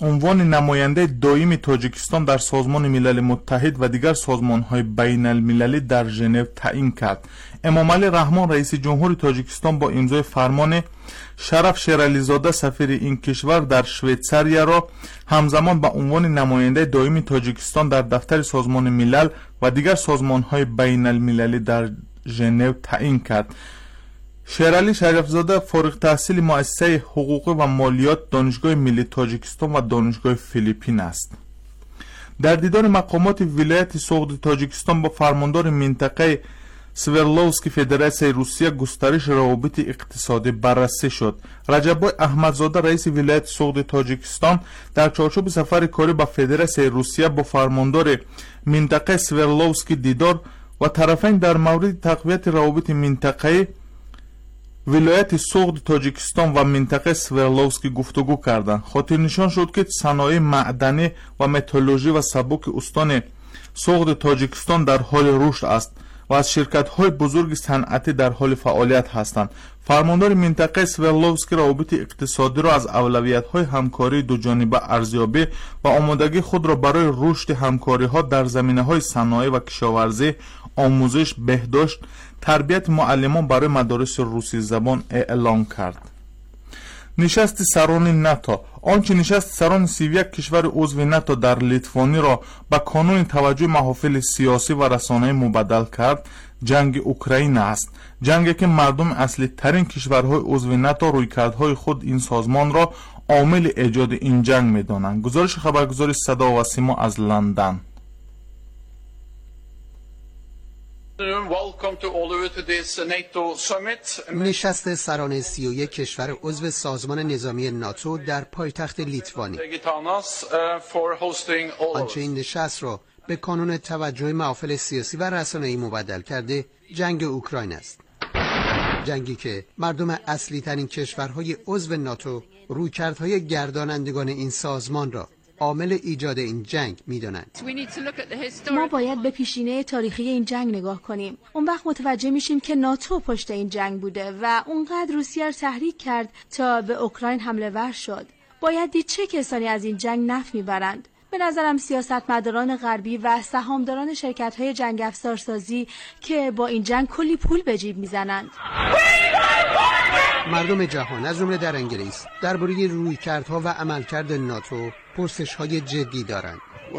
عنوان نماینده دائم تاجیکستان در سازمان ملل متحد و دیگر سازمان‌های بین المللی در ژنو تعیین کرد. امامعلی رحمان رئیس جمهور تاجیکستان با امضای فرمان شرف شیرعلی زاده سفیر این کشور در شویتزاریا را همزمان به عنوان نماینده دائم تاجیکستان در دفتر سازمان ملل و دیگر سازمان‌های بین المللی در ژنو تعیین کرد. شیرعلی شریفزاده فارغ التحصیل مؤسسه حقوق و مالیات دانشگاه ملی تاجیکستان و دانشگاه فیلیپین است. در دیدار مقامات ولایت سوغد تاجیکستان با فرماندار منطقه سوردلوفسکی فدراسیون روسیه گسترش روابط اقتصادی بررسی شد. رجبای احمدزاده رئیس ولایت سوغد تاجیکستان در چارچوب سفر کاری با فدراسیون روسیه با فرماندار منطقه سوردلوفسکی دیدار و طرفین در مورد تقویت روابط منطقه‌ای ولایت سوغد تاجیکستان و منطقه سوردلوفسکی گفتگو کردند. خاطر نشان شد که صنایع معدنی و متالورژی و سبک استان سوغد تاجیکستان در حال رشد است و از شرکت‌های بزرگ صنعتی در حال فعالیت هستند. فرماندار منطقه سوردلوفسکی روابط اقتصادی را از اولویت‌های همکاری دوجانبه ارزیابی و آمادگی خود را برای رشد همکاری‌ها در زمینه‌های صنایع و کشاورزی، آموزش، بهداشت، تربیت معلمان برای مدارس روسی زبان اعلام کرد. نشست سران ناتو. آنچه نشست سران سی و یک کشور عضو ناتو در لیتوانی را به کانون توجه محافل سیاسی و رسانه‌ای مبدل کرد، جنگ اوکراین است. جنگی که مردم اصلی ترین کشورهای عضو ناتو رویکردهای خود این سازمان را عامل ایجاد این جنگ می‌دانند. گزارش خبرگزاری صدا و سیما از لندن. نشست سران سی و یک کشور عضو سازمان نظامی ناتو در پایتخت لیتوانی. آنچه این نشست را به کانون توجه محافل سیاسی و رسانه‌ای مبدل کرده، جنگ اوکراین است. جنگی که مردم اصلی ترین کشورهای عضو ناتو رویکردهای گردانندگان این سازمان را عامل ایجاد این جنگ می‌دانند. ما باید به پیشینه تاریخی این جنگ نگاه کنیم. اون وقت متوجه میشیم که ناتو پشت این جنگ بوده و اونقدر روسیه رو تحریک کرد تا به اوکراین حمله ور شد. باید دید چه کسانی از این جنگ نفع میبرند. به نظرم سیاستمداران غربی و سهامداران شرکت‌های جنگ افزارسازی که با این جنگ کلی پول به جیب میزنند. مردم جهان از جمله در انگلیس درباره رویکردها و عملکرد ناتو پرسش‌های جدی دارند.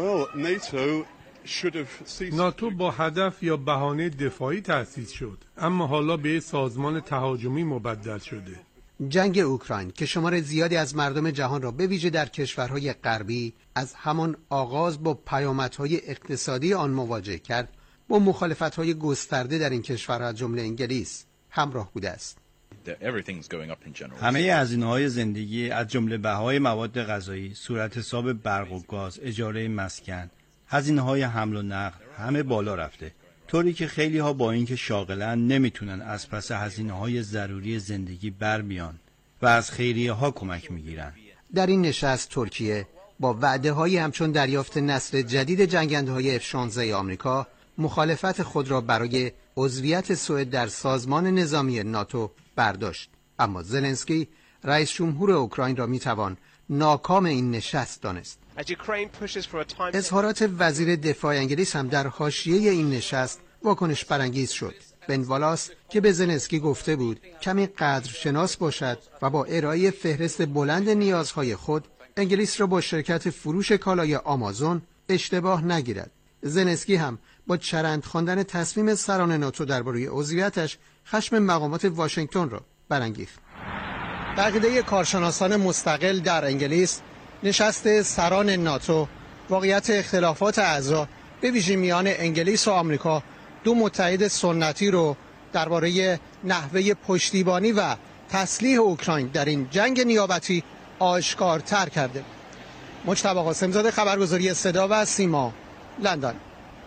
ناتو با هدف یا بهانه دفاعی تأسیس شد، اما حالا به سازمان تهاجمی مبدل شده. جنگ اوکراین که شمار زیادی از مردم جهان را به ویژه در کشورهای غربی از همان آغاز با پیامدهای اقتصادی آن مواجه کرد، با مخالفت‌های گسترده در این کشورها از جمله انگلیس همراه بوده است. همه هزینه‌های زندگی از جمله بهای مواد غذایی، صورت حساب برق و گاز، اجاره مسکن، هزینه‌های حمل و نقل همه بالا رفته، طوری که خیلی ها با اینکه شاغلن نمیتونن از پس هزینه‌های ضروری زندگی بر بیان و از خیریه ها کمک میگیرن. در این نشست ترکیه با وعده های همچون دریافت نسل جدید جنگنده‌های اف شانزده آمریکا مخالفت خود را برای عضویت سوئد در سازمان نظامی ناتو برداشت، اما زلنسکی رئیس جمهور اوکراین را میتوان ناکام این نشست دانست. اظهارات وزیر دفاع انگلیس هم در حاشیه این نشست واکنش برانگیز شد. بن والاس که به زلنسکی گفته بود کمی قدرشناس باشد و با ارائه فهرست بلند نیازهای خود انگلیس را با شرکت فروش کالای آمازون اشتباه نگیرد. زلنسکی هم با چرند خواندن تصمیم سران ناتو درباره عضویتش خشم مقامات واشنگتن را برانگیخت. عقیده کارشناسان مستقل در انگلیس، نشست سران ناتو واقعیت اختلافات اعضا به ویژه میان انگلیس و آمریکا، دو متحد سنتی رو درباره نحوه پشتیبانی و تسلیح اوکراین در این جنگ نیابتی آشکارتر کرده. مجتبی قاسمزاده، خبرگزاری صدا و سیما، لندن.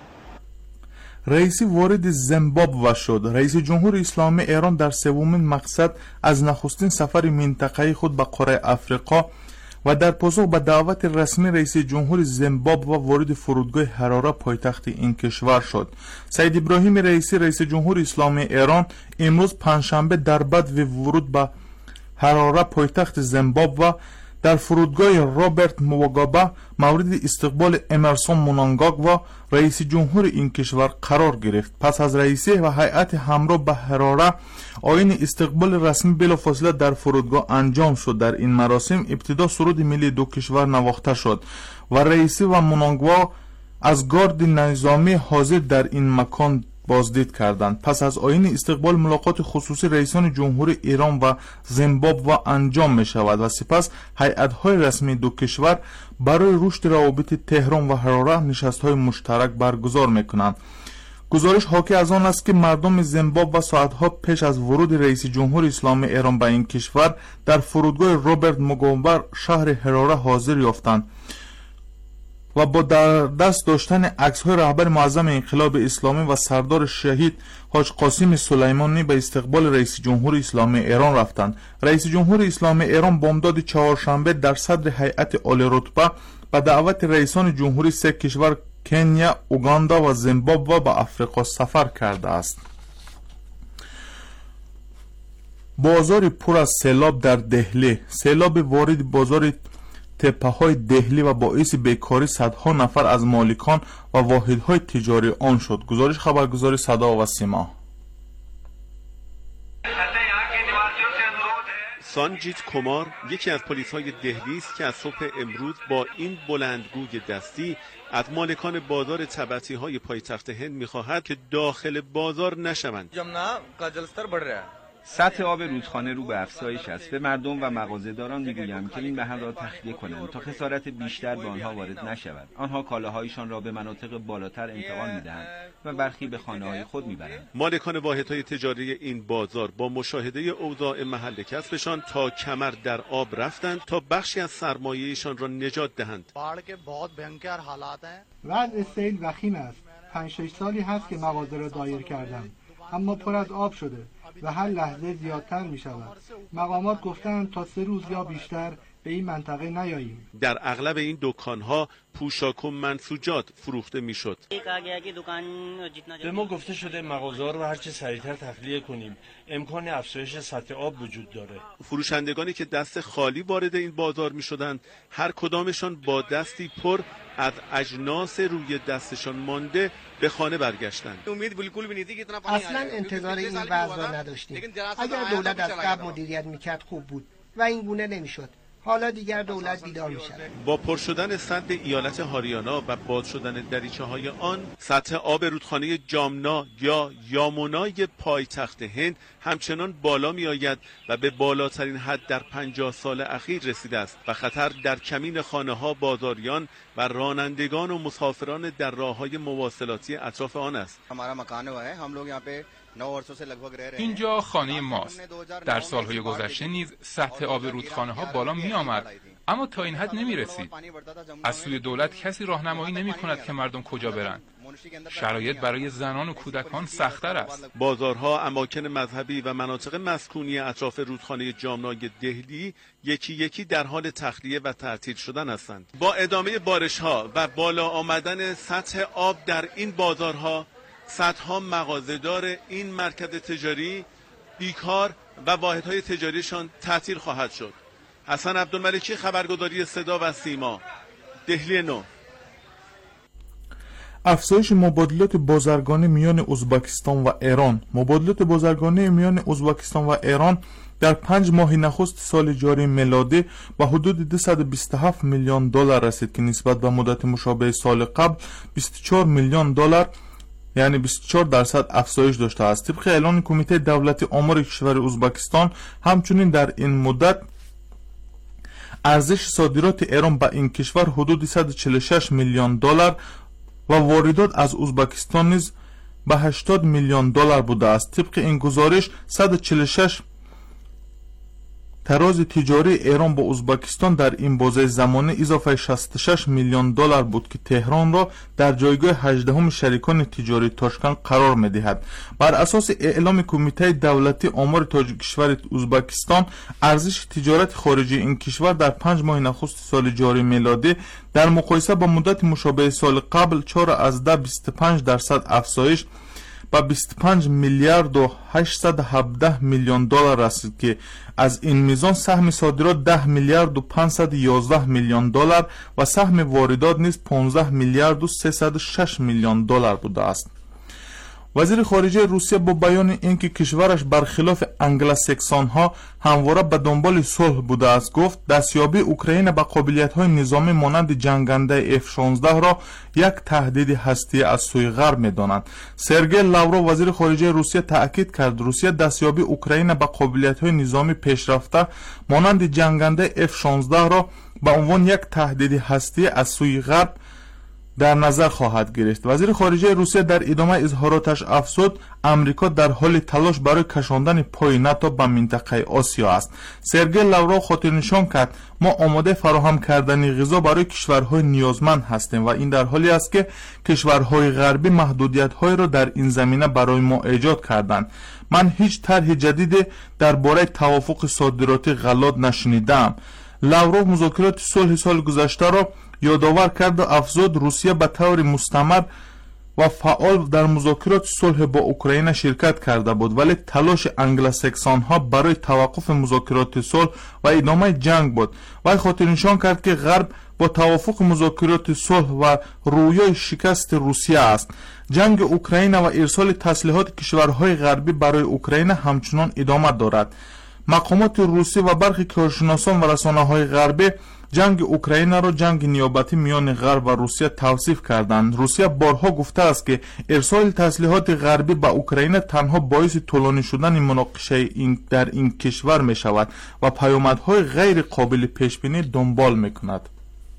رئیسی وارد زیمبابوه شد. رئیس جمهور اسلامی ایران در سومین مقصد از نخستین سفر منطقه‌ای خود به قاره افریقا و در پاسخ به دعوت رسمی رئیس جمهور زیمبابوه وارد فرودگاه هراره پایتخت این کشور شد. سید ابراهیم رئیسی رئیس جمهور اسلامی ایران امروز پنجشنبه در بعد ورود به هراره پایتخت زیمبابوه در فرودگاه رابرت موگابه مورد استقبال امرسون منانگاگوا رئیس جمهور این کشور قرار گرفت. پس از رئیسی و هیئت همراه به هراره آیین استقبال رسمی بلافاصله در فرودگاه انجام شد. در این مراسم ابتدا سرود ملی دو کشور نواخته شد و رئیسی و منانگوا از گارد نظامی حاضر در این مکان بازدید کردند. پس از آیین استقبال ملاقات خصوصی رئیسان جمهور ایران و زیمبابوه انجام می شود و سپس هیئت‌های رسمی دو کشور برای رشد روابط تهران و هراره نشست‌های مشترک برگزار می کنند. گزارش حاکی از آن است که مردم زیمبابوه ساعتها پیش از ورود رئیس جمهور اسلامی ایران به این کشور در فرودگاه رابرت موگابه شهر هراره حاضر یافتند و با در دست داشتن عکس‌های رهبر معظم انقلاب اسلامی و سردار شهید حاج قاسم سلیمانی به استقبال رئیس جمهور اسلامی ایران رفتند. رئیس جمهور اسلامی ایران بامداد چهارشنبه در صدر هیئت عالی رتبه به دعوت رئیسان جمهوری سه کشور کنیا، اوگاندا و زیمبابوه به افریقا سفر کرده است. بازار پر از سیلاب در دهلی. سیلاب وارد بازار تپه های دهلی و باعث بیکاری صدها نفر از مالکان و واحدهای تجاری آن شد. گزارش خبرگزاری صدا و سیما. سانجیت کمار یکی از پلیس های دهلی است که از صبح امروز با این بلندگوی دستی از مالکان بازار تبعتی های پایتخت هند می‌خواهد که داخل بازار نشوند. سطح آب رودخانه رو به افزایش است. به مردم و مغازه‌داران میگویم که این محل را تخلیه کنند تا خسارت بیشتر به آنها وارد نشود. آنها کالاهایشان را به مناطق بالاتر انتقال میدهند و برخی به خانه‌های خود میبرند. مالکان واحدهای تجاری این بازار با مشاهده اوضاع محل کسبشان تا کمر در آب رفتند تا بخشی از سرمایه‌شان را نجات دهند. وضع سیل وخیم است. پنج شش سالی هست که مغازه را دایر کردم، اما پر از آب شده و هر لحظه زیادتر می شود. مقامات گفتند تا سه روز یا بیشتر به این منطقه نیاییم. در اغلب این دکانها پوشاک و منسوجات فروخته می شد. به ما گفته شده مغازه رو هر چه سریعتر تخلیه کنیم. امکان افزایش سطح آب وجود داره. فروشندگانی که دست خالی وارد این بازار می شدند هر کدامشان با دستی پر از اجناس روی دستشان مانده به خانه برگشتند. اصلا انتظار این وضع را نداشتیم. اگر دولت از قبل مدیریت میکرد خوب بود و این گونه نمیشد. حالا دیگر دولت بیدار می شود. با پر شدن سد ایالت هاریانا و باز شدن دریچه های آن، سطح آب رودخانه جامنا یا یامونای پایتخت هند همچنان بالا می آید و به بالاترین حد در پنجاه سال اخیر رسیده است و خطر در کمین خانه ها، بازاریان و رانندگان و مسافران در راههای مواصلاتی اطراف آن است. اینجا خانه ماست. در سالهای گذشته نیز سطح آب رودخانه ها بالا می آمد، اما تا این حد نمی رسید. از سوی دولت کسی راهنمایی نمی کند که مردم کجا برند. شرایط برای زنان و کودکان سخت‌تر است. بازارها، اماکن مذهبی و مناطق مسکونی اطراف رودخانه جامنای دهلی یکی یکی در حال تخلیه و تعطیل شدن هستند. با ادامه بارش‌ها و بالا آمدن سطح آب در این بازارها، صدها مغازه‌دار این مرکز تجاری بیکار و واحدهای تجاریشان تعطیل خواهد شد. حسن عبدالملکی، خبرگزاری صدا و سیما، دهلی نو. افزایش مبادلات بازرگانی میان ازبکستان و ایران. مبادلات بازرگانی میان ازبکستان و ایران در پنج ماه نخست سال جاری میلادی به حدود دویست و بیست و هفت میلیون دلار رسید که نسبت به مدت مشابه سال قبل بیست و چهار میلیون دلار یعنی بیست و چهار درصد افزایش داشته است. طبق اعلان کمیته دولتی آمار کشور ازبکستان، همچنین در این مدت ارزش صادرات ایران به این کشور حدود صد و چهل و شش میلیون دلار و واردات از ازبکستان نیز به هشتاد میلیون دلار بوده است. طبق این گزارش صد و چهل و شش تراز تجاری ایران با ازبکستان در این بازه زمانی اضافه شصت و شش میلیون دلار بود که تهران را در جایگاه هجدهم شریکان تجاری تاشکند قرار می‌دهد. بر اساس اعلام کمیته دولتی آمار تاج کشور ازبکستان، ارزش تجارت خارجی این کشور در پنج ماه نخست سال جاری میلادی در مقایسه با مدت مشابه سال قبل چهار از ده بیست و پنج درصد افزایش به بیست و پنج میلیارد و هشتصد و هفده میلیون دلار رسید که از این میزان سهم صادرات ده میلیارد و پانصد و یازده میلیون دلار و سهم واردات نیز پانزده میلیارد و سیصد و شش میلیون دلار بوده است. وزیر خارجه روسیه با بیان اینکه کشورش برخلاف انگلوساکسون ها همواره به دنبال صلح بوده است گفت دستیابی اوکراین به قابلیت های نظامی مانند جنگنده اف شانزده را یک تهدید هستی از سوی غرب می‌داند. سرگئی لاوروف وزیر خارجه روسیه تاکید کرد روسیه دستیابی اوکراین به قابلیت های نظامی پیشرفته مانند جنگنده اف شانزده را به عنوان یک تهدید هستی از سوی غرب در نظر خواهد گرفت. وزیر خارجه روسیه در ادامه اظهاراتش افزود امریکا در حال تلاش برای کشاندن پای ناتو به منطقه آسیا است. سرگئی لاوروف خاطر نشان کرد ما آماده فراهم کردن غذا برای کشورهای نیازمند هستیم و این در حالی است که کشورهای غربی محدودیت‌های را در این زمینه برای ما ایجاد کردند. من هیچ طرح جدید درباره توافق صادراتی غلات نشنیدم. لاوروف مذاکرات صلح سال گذشته را یادآور کرد و افزود روسیه به طور مستمر و فعال در مذاکرات صلح با اوکراین شرکت کرده بود ولی تلاش انگلوساکسون ها برای توقف مذاکرات صلح و ادامه جنگ بود. و خاطر نشان کرد که غرب با توافق مذاکرات صلح و رویای شکست روسیه است. جنگ اوکراین و ارسال تسلیحات کشورهای غربی برای اوکراین همچنان ادامه دارد. مقامات روسی و برخی کارشناسان و رسانه‌های غربی جنگ اوکراین را جنگ نیابتی میان غرب و روسیه توصیف کردند. روسیه بارها گفته است که ارسال تسلیحات غربی به اوکراین تنها باعث طولانی شدن مناقشه این در این کشور می شود و پیامدهای غیر قابل پیش بینی دنبال می کند.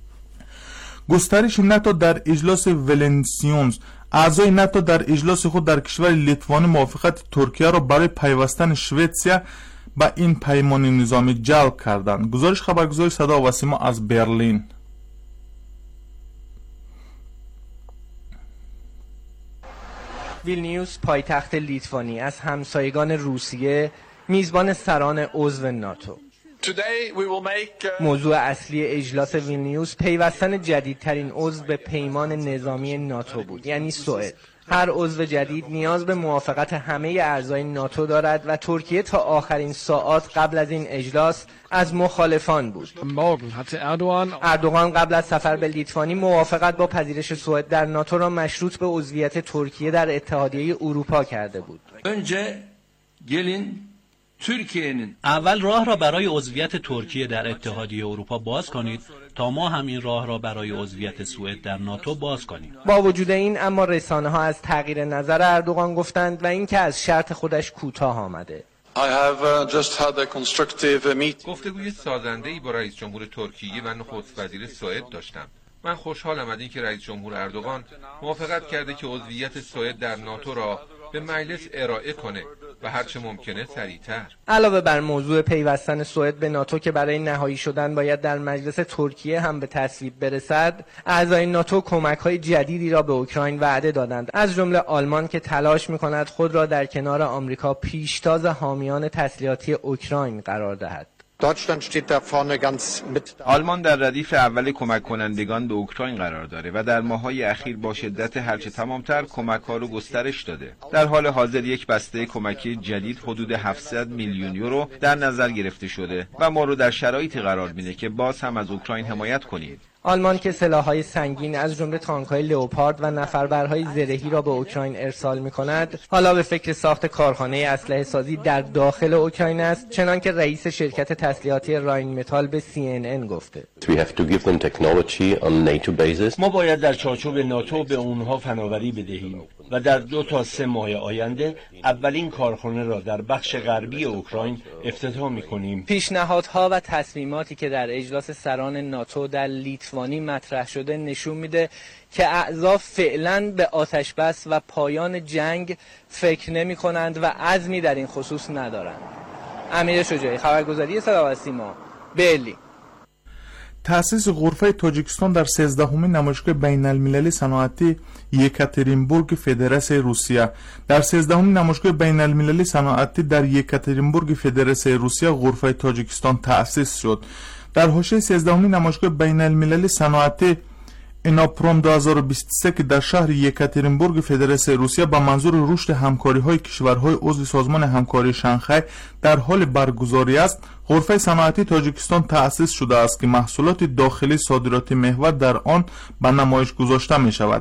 گسترش ناتو در اجلاس ولنسیونز اعضای ناتو در اجلاس خود در کشور لیتوانی موافقت ترکیه را برای پیوستن شوئدیا با این پیمان نظامی جلب کردند. گزارش خبرگزاری صدا و سیما از برلین. ویلنیوس پایتخت لیتوانی از همسایگان روسیه میزبان سران عضو ناتو. موضوع اصلی اجلاس ویلنیوس پیوستن جدیدترین عضو به پیمان نظامی ناتو بود، یعنی سوئد. هر عضو جدید نیاز به موافقت همه اعضای ناتو دارد و ترکیه تا آخرین ساعات قبل از این اجلاس از مخالفان بود. اردوغان قبل از سفر به لیتوانی موافقت با پذیرش سوئد در ناتو را مشروط به عضویت ترکیه در اتحادیه اروپا کرده بود. اول راه را برای عضویت ترکیه در اتحادیه اروپا باز کنید تا ما هم این راه را برای عضویت سوئد در ناتو باز کنیم. با وجود این اما رسانه ها از تغییر نظر اردوغان گفتند و اینکه از شرط خودش کوتاه آمده. گفتگوی سازنده‌ای با رئیس جمهور ترکیه و نخست وزیر سوئد داشتم. من خوشحالم از اینکه رئیس جمهور اردوغان موافقت کرده که عضویت سوئد در ناتو را به مجلس ارائه کنه و هرچه ممکنه سریعتر. علاوه بر موضوع پیوستن سوئد به ناتو که برای نهایی شدن باید در مجلس ترکیه هم به تصویب برسد، اعضای ناتو کمک‌های جدیدی را به اوکراین وعده دادند، از جمله آلمان که تلاش می‌کند خود را در کنار آمریکا پیشتاز حامیان تسلیحاتی اوکراین قرار دهد. آلمان در ردیف اول کمک کنندگان به اوکراین قرار داره و در ماه‌های اخیر با شدت هرچه تمامتر کمک‌ها رو گسترش داده. در حال حاضر یک بسته کمکی جدید حدود هفتصد میلیون یورو در نظر گرفته شده و ما رو در شرایطی قرار میده که باز هم از اوکراین حمایت کنیم. آلمان که سلاح‌های سنگین از جمله تانک‌های لئوپارد و نفربرهای زرهی را به اوکراین ارسال می‌کند، حالا به فکر ساخت کارخانه اسلحه سازی در داخل اوکراین است، چنانکه رئیس شرکت تسلیحاتی راین متال به سی ان ان گفته. ما باید در چارچوب ناتو به اونها فناوری بدهیم و در دو تا سه ماه آینده اولین کارخانه را در بخش غربی اوکراین افتتاح می‌کنیم. پیشنهادها و تصمیماتی که در اجلاس سران ناتو در لیتوانی مطرح شده نشون میده که اعضا فعلا به آتش بس و پایان جنگ فکر نمی کنند و عزمی در این خصوص ندارند. امیر شجاعی، خبرگزاری صدا و سیما، برلین. تأسیس غرفه تاجیکستان در سیزدهمین نمایشگاه بین المللی صنعتی یکاترینبورگ فدراسیون روسیه. در سیزدهمین نمایشگاه بین المللی صنعتی در یکاترینبورگ فدراسیون روسیه غرفه تاجیکستان تأسیس شد. در حوزه سیزدهمین نمایشگاه بین المللی صنعتی ایناپروم دو هزار و بیست و سه که در شهر یکاترینبورگ فدراسیون روسیه با منظور رشد همکاری‌های کشورهای عضو سازمان همکاری شانگهای در حال برگزاری است، غرفه صنعتی تاجیکستان تأسیس شده است که محصولات داخلی صادراتی محور در آن به نمایش گذاشته می شود.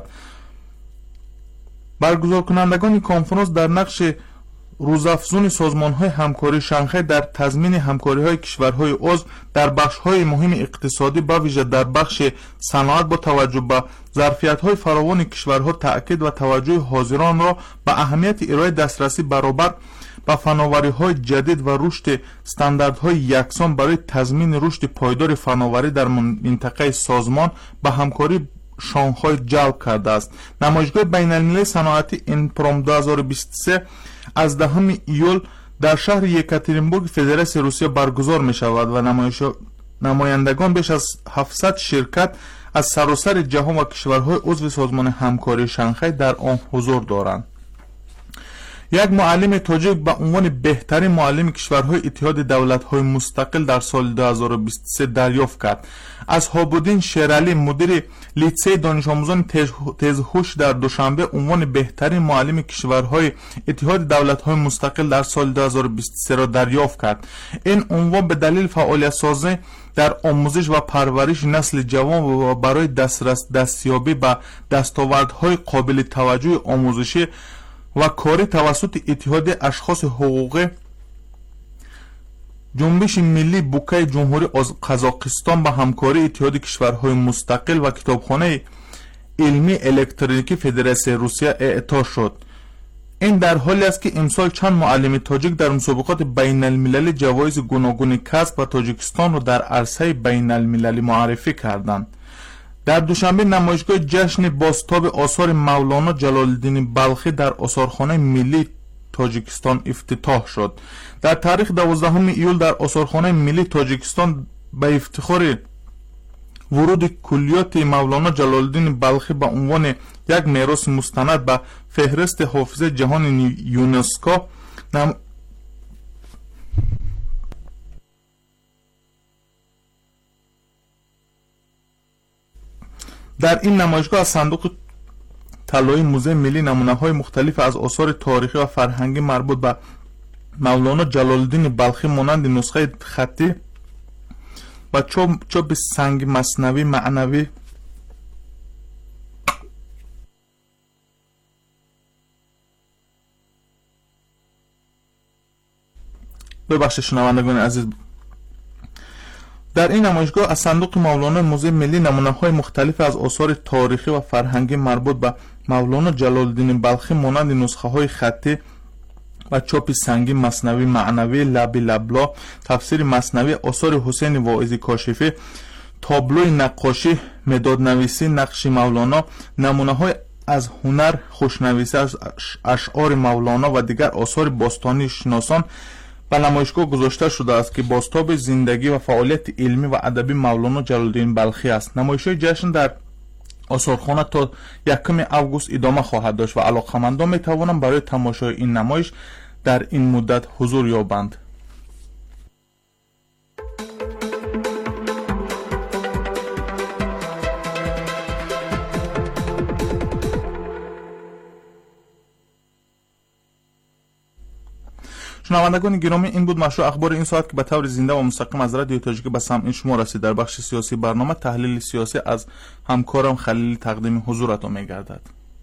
برگزار کنندگان کنفرانس در نقش روزافزون سازمان‌های همکاری شانگهای در تضمین همکاری‌های کشورهای عضو در بخش‌های مهم اقتصادی به ویژه در بخش صنعت با توجه به ظرفیت‌های فراوان کشورها تأکید و توجه حاضران را به اهمیت ارائه دسترسی برابر به فناوری‌های جدید و رشد استانداردهای یکسان برای تضمین رشد پایدار فناوری در منطقه سازمان به همکاری شانگهای جلب کرده است. نمایشگاه بین‌المللی صنعتی اینپروم دو هزار و بیست و سه از دهم ایول در شهر یکاترینبورگ فدراسیون روسیه برگزار می شود و نمایش نمایندگان بیش از هفتصد شرکت از سراسر جهان و کشورهای عضو سازمان همکاری شانگهای در آن حضور دارند. یک معلم تاجیک به عنوان بهترین معلم کشورهای اتحاد دولت‌های مستقل در سال دو هزار و بیست و سه دریافت کرد. از هابودین شیرعلی مدیر لیسه دانش آموزان تیزهوش در دوشنبه عنوان بهترین معلم کشورهای اتحاد دولت‌های مستقل در سال دو هزار و بیست و سه را دریافت کرد. این عنوان به دلیل فعالیت سازی در آموزش و پرورش نسل جوان و برای دسترس دستیابی به دستاوردهای قابل توجه آموزشی و کاری توسط اتحاد اشخاص حقوقی جنبش ملی بوکای جمهوری قزاقستان با همکاری اتحاد کشورهای مستقل و کتابخانه علمی الکترونیکی فدراسیون روسیه اعطا شد. این در حالی است که امسال چند معلم تاجیک در مسابقات بین المللی جوایز گوناگون کسب و تاجیکستان را در عرصه بین المللی معرفی کردند. در دوشنبه نمایشگاه جشن بازتاب آثار مولانا جلال الدین بلخی در آثارخانه ملی تاجیکستان افتتاح شد. در تاریخ دوازدهم ایول در آثارخانه ملی تاجیکستان به افتخار ورود کلیات مولانا جلال الدین بلخی به عنوان یک میراث مستند به فهرست حافظه جهان یونسکو نم... در این نمایشگاه از صندوق طلایی موزه ملی نمونه‌های مختلف از آثار تاریخی و فرهنگی مربوط به مولانا جلال الدین بلخی مانند نسخه خطی و چوب چوب سنگ مثنوی معنوی ببخشید شنوندگان عزیز، در این نمایشگاه از صندوق مولانا موزه ملی نمونه‌های مختلف از آثار تاریخی و فرهنگی مربوط به مولانا جلال الدین بلخی مانند نسخه‌های خطی و چاپ سنگی مثنوی معنوی لبی لبلا، تفسیر مثنوی، آثار حسین واعظی کاشفی، تابلوی نقاشی، مداد نویسی، نقش مولانا، نمونه‌های از هنر خوشنویسی از اشعار مولانا و دیگر آثار باستانی شناسان به نمایشگاه گذاشته شده است که بازتاب زندگی و فعالیت علمی و ادبی مولانا جلال الدین بلخی است. نمایش‌های جشن در آثارخانه تا یکم اوگوست ادامه خواهد داشت و علاقه‌مندان می‌توانند برای تماشای این نمایش در این مدت حضور یابند. شنوندگان گرامی، این بود مشروع اخبار این ساعت که به طور زنده و مستقیم از رادیو تاجیک به سمع شما رسید. در بخش سیاسی برنامه تحلیل سیاسی از همکارم خلیل تقدیم حضورتان می‌گردد.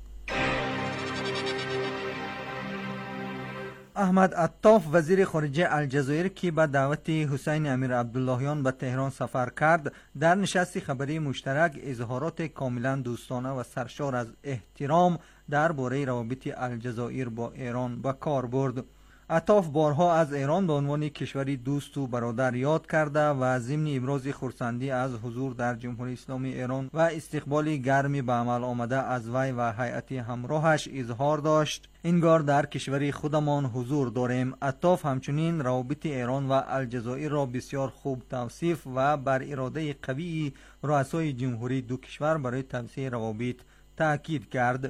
احمد عطاف وزیر خارجه الجزایر که به دعوت حسین امیر عبداللهیان به تهران سفر کرد، در نشست خبری مشترک اظهارات کاملا دوستانه و سرشار از احترام درباره روابط الجزایر با ایران به کار برد. عطاف بارها از ایران به عنوان کشوری دوست و برادر یاد کرده و ضمن ابراز خرسندی از حضور در جمهوری اسلامی ایران و استقبال گرمی به عمل آمده از وی و هیئت همراهش اظهار داشت انگار در کشور خودمان حضور داریم. عطاف همچنین روابط ایران و الجزایر را بسیار خوب توصیف و بر اراده قوی رؤسای جمهوری دو کشور برای توسعه روابط تاکید کرد.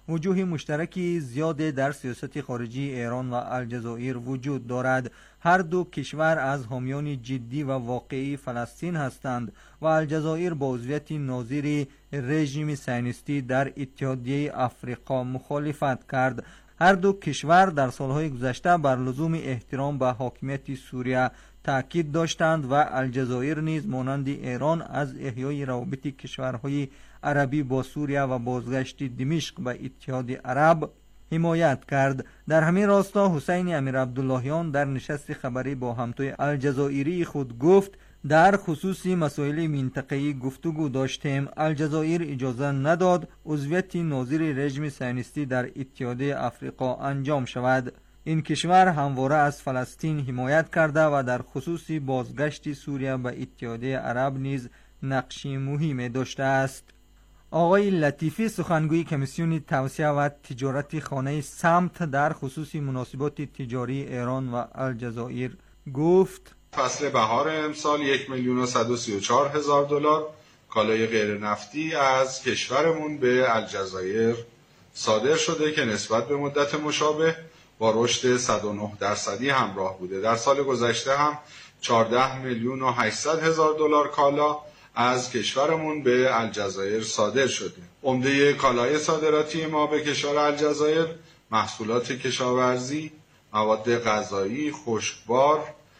وجوه مشترکی زیاد در سیاست خارجی ایران و الجزایر وجود دارد. هر دو کشور از حامیان جدی و واقعی فلسطین هستند و الجزایر با عضویت ناظر رژیم صهیونیستی در اتحادیه افریقا مخالفت کرد. هر دو کشور در سالهای گذشته بر لزوم احترام به حاکمیت سوریه تاکید داشتند و الجزایر نیز مانند ایران از احیای روابط کشورهای عربی با سوریه و بازگشت دمشق به اتحاد عرب حمایت کرد. در همین راستا حسین امیر عبداللهیان در نشست خبری با همتای الجزایری خود گفت در خصوص مسائل منطقه‌ای گفتگو داشتیم. الجزایر اجازه نداد عضویت ناظر رژیم صهیونیستی در اتحاد افریقا انجام شود. این کشور همواره از فلسطین حمایت کرده و در خصوص بازگشت سوریه به اتحاد عرب نیز نقش مهمی داشته است. آقای لطیفی سخنگوی کمیسیون توسعه و تجارت خانه سمت در خصوص مناسبات تجاری ایران و الجزایر گفت فصل بهار امسال یک میلیون و صد و سی و چهار هزار دلار کالای غیر نفتی از کشورمون به الجزایر صادر شده که نسبت به مدت مشابه با رشد صد و نه درصدی همراه بوده. در سال گذشته هم چهارده میلیون و هشتصد هزار دلار کالا از کشورمون به الجزایر صادر شده. عمده کالای صادراتی ما به کشور الجزایر محصولات کشاورزی، مواد غذایی، خشکبار،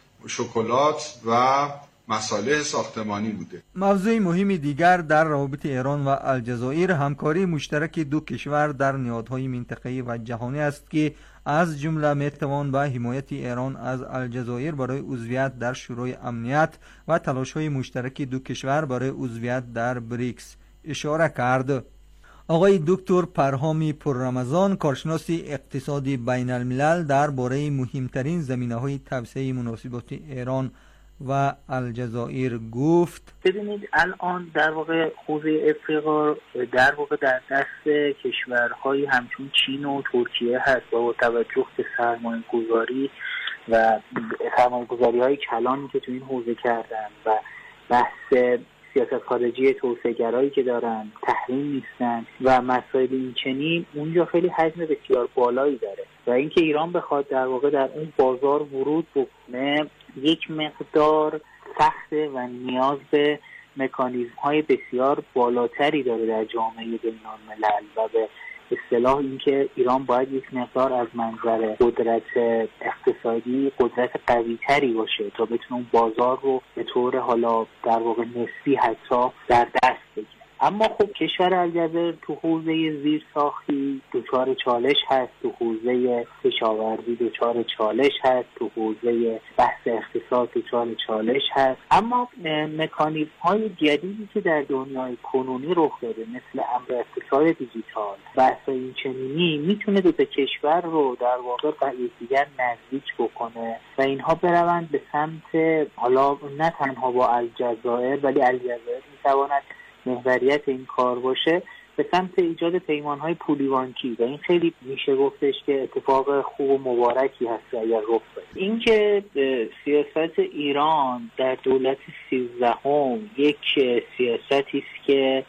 شکلات و مصالح ساختمانی بوده. موضوع مهم دیگر در روابط ایران و الجزایر همکاری مشترک دو کشور در نهادهای منطقه‌ای و جهانی است که از جمله میتوان به حمایت ایران از الجزایر برای عضویت در شورای امنیت و تلاش‌های مشترک دو کشور برای عضویت در بریکس اشاره کرد. آقای دکتر پرهامی پررمضان کارشناس اقتصادی بین الملل درباره مهمترین زمینه‌های توسعه مناسبات ایران و الجزایر گفت ببینید الان در واقع حوزه افریقا در واقع در دست کشورهای همچون چین و ترکیه هست و با توجه به سرمایه گذاری و سرمایه گذاری های کلانی که تو این حوزه کردن و بحث سیاست خارجی توسعه‌گرایی که دارن، تحریم نیستن و مسائل این چنین، اونجا خیلی حجم بسیار بالایی داره و اینکه ایران بخواد در واقع در اون بازار ورود بکنه یک مقدار سخته و نیاز به مکانیزم های بسیار بالاتری داره در جامعه بین الملل و به اصطلاح اینکه ایران باید یک مقدار از منظر قدرت اقتصادی قدرت قوی تری باشه تا بتونه اون بازار رو به طور حالا در واقع نسبی حتی در دست بگیره. اما خب کشور الجزایر تو حوزه زیرساختی دچار چالش هست، تو حوزه کشاورزی دچار چالش هست، تو حوزه بحث اقتصاد دچار چالش هست. اما مکانیزم های جدیدی که در دنیای کنونی رخ داده مثل امر اقتصاد دیجیتال، بحث این چنینی میتونه دو تا کشور رو در واقع به یکدیگر نزدیک بکنه و اینها بروند به سمت حالا نه تنها با الجزایر ولی الجزایر میتواند محوریت این کار باشه به سمت ایجاد پیمانهای پولی بانکی و این خیلی میشه گفتش که اتفاق خوب و مبارکی هست اگر رخ بده. اینکه سیاست ایران در دولت سیزدهم یک سیاستی است که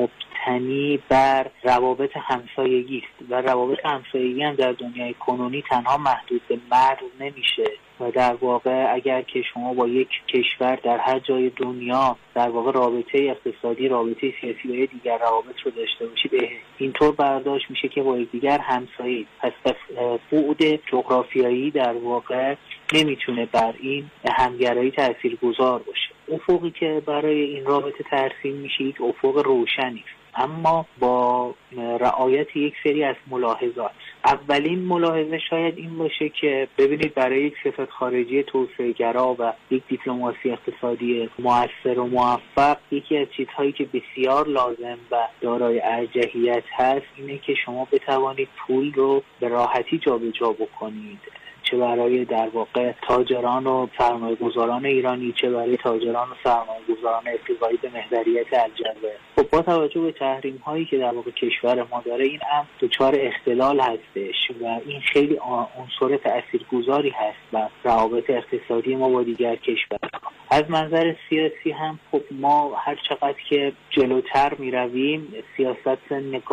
مبتنی بر روابط همسایگی است و روابط همسایگی هم در دنیای کنونی تنها محدود به مرز نمیشه و در واقع اگر که شما با یک کشور در هر جای دنیا در واقع رابطه اقتصادی، رابطه سیاسی و دیگر روابط رو داشته باشید اینطور برداشت میشه که با یکدیگر همسایه. پس بعد جغرافیایی در واقع نمیتونه بر این همگرایی تاثیرگذار باشه. افقی که برای این رابطه ترسیم میشه یک افق روشنی اما با رعایت یک سری از ملاحظات. اولین ملاحظه شاید این باشه که ببینید برای یک سیاست خارجی توسعه‌گرا و یک دیپلماسی اقتصادی مؤثر و موفق یکی از چیزهایی که بسیار لازم و دارای ارجحیت هست اینه که شما بتوانید پول رو به راحتی جابجا بکنید، چه برای در واقع تاجران و سرمایه‌گذاران ایرانی چه برای تاجران و سرمایه‌گذاران افریقایی به محوریت الجزایر. خب با توجه به تحریم هایی که در واقع کشور ما داره این هم دچار اختلال هستش و این خیلی عنصر تاثیرگذاری هست و روابط اقتصادی ما با دیگر کشورها. از منظر سیاسی هم خب ما هر چقدر که جلوتر می رویم سیاست نگاه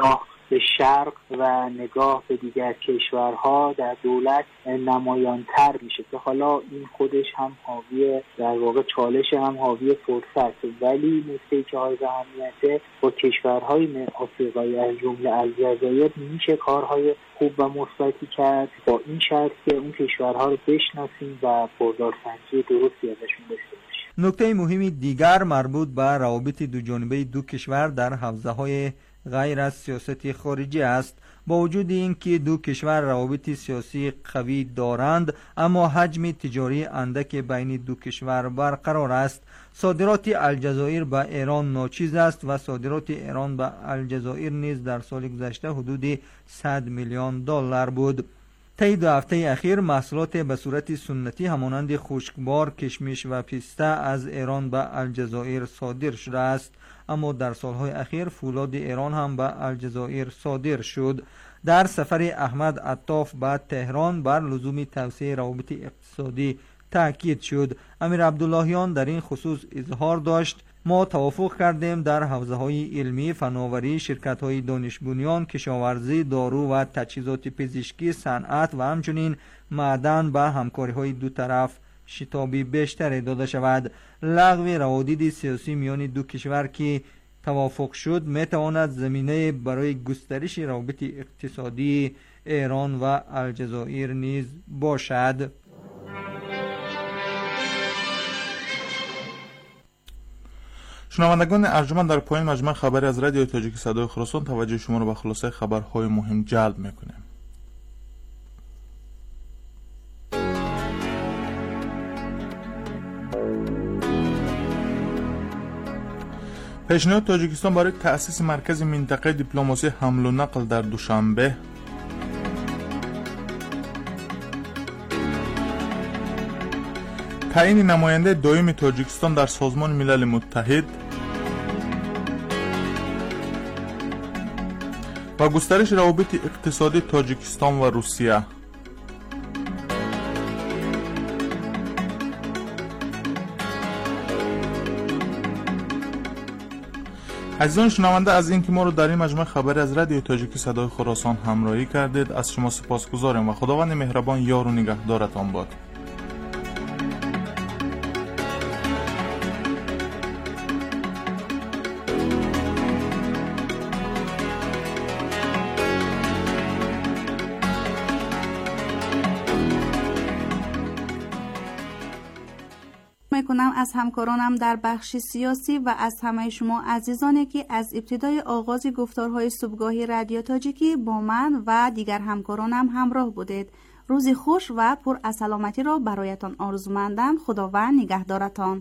به شرق و نگاه به دیگر کشورها در دولت نمایانتر میشه که حالا این خودش هم حاوی در واقع چالش هم حاوی فرصت، ولی نکته‌ای که حائز اهمیته با کشورهای آفریقایی از جمله الجزایر میشه کارهای خوب و مثبتی کرد، با این شرط که اون کشورها رو بشناسیم و بردارسنجی درستی ازشون داشته باشیم. نکته مهمی دیگر مربوط به روابط دو جانبه دو کشور در حوزه‌های غیر از سیاست خارجی است. با وجود اینکه دو کشور روابط سیاسی قوی دارند، اما حجم تجاری اندک بین دو کشور برقرار است. صادرات الجزایر به ایران ناچیز است و صادرات ایران به الجزایر نیز در سال گذشته حدود صد میلیون دلار بود. طی دو هفته اخیر محصولات به صورت سنتی همانند خشکبار، کشمش و پیسته از ایران به الجزایر صادر شده است، اما در سالهای اخیر فولاد ایران هم به الجزایر صادر شد. در سفر احمد عطاف به تهران بر لزوم توسعه روابط اقتصادی تاکید شد. امیر عبداللهیان در این خصوص اظهار داشت: ما توافق کردیم در حوزه‌های علمی، فناوری، شرکت‌های دانش بنیان، کشاورزی، دارو و تجهیزات پزشکی، صنعت و همچنین معدن به همکاری‌های دو طرف شتابی بیشتری داده شود. لغو روابط سیاسی میان دو کشور که توافق شد میتواند زمینه برای گسترش روابط اقتصادی ایران و الجزایر نیز باشد. شنوندگان ارجمند، در پایین مجموعه خبری از رادیو تاجیک صدای خراسان توجه شما را به خلاصه خبرهای مهم جلب میکنیم. پیشنهاد تاجیکستان برای تأسیس مرکز منطقه دیپلماسی حمل و نقل در دوشنبه. تعیین نماینده دائم تاجیکستان در سازمان ملل متحد و گسترش روابط اقتصادی تاجیکستان و روسیه. عزیزان شنونده، از اینکه ما رو در این مجموعه خبری از رادیو تاجیک صدای خراسان همراهی کردید از شما سپاسگزاریم و خداوند مهربان یار و نگهدارتان باد. میکنم از همکارانم در بخش سیاسی و از همه شما عزیزانی که از ابتدای آغاز گفتارهای صبحگاهی رادیو تاجیکی با من و دیگر همکارانم همراه بودید. روزی خوش و پر از سلامتی را برایتان آرزومندم. خداوند نگهدارتان.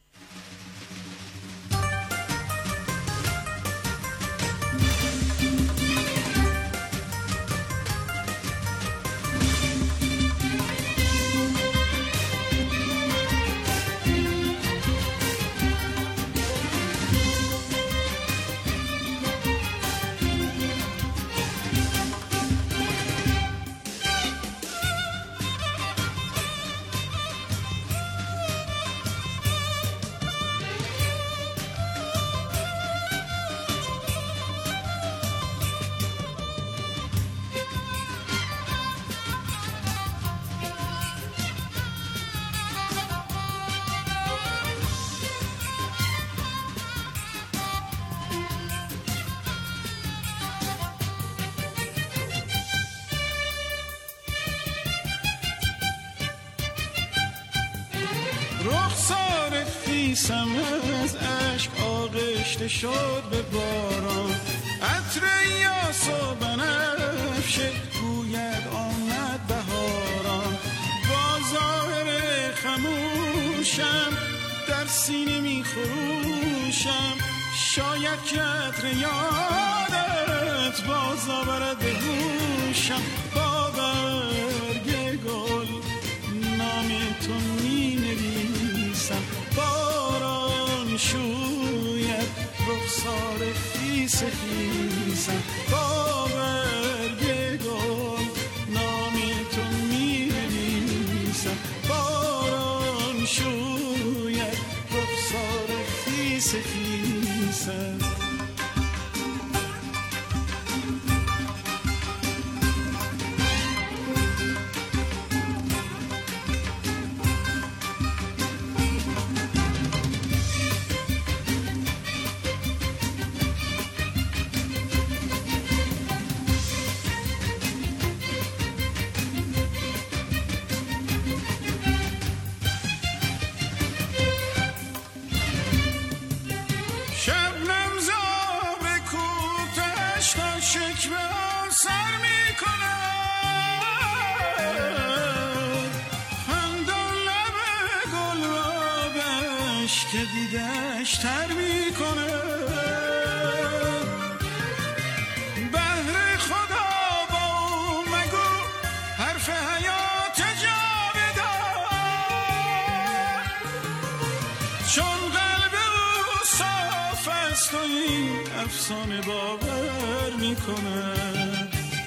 رخسار خیسم از عشق آغشته شد به باران، عطر یاس و بنفشه گوید آمد بهاران. با ظاهر خموشم در سینه می خروشم، شاید که عطر یادت باز آورد به گوشم. با برگ گل نام تو می نویسم، باران شوید رخسار خیس خیسم. با برگ گل نام تو می نویسم، باران شوید رخسار خیس خیسم. شبنم زاب کوتش تا شکوه ها سر می کند خندان لب گلابش که دیدش تر می کند بهر خدا با مگو حرف حیات جاودان چون قلب او صاف است و این افسانه باور می کند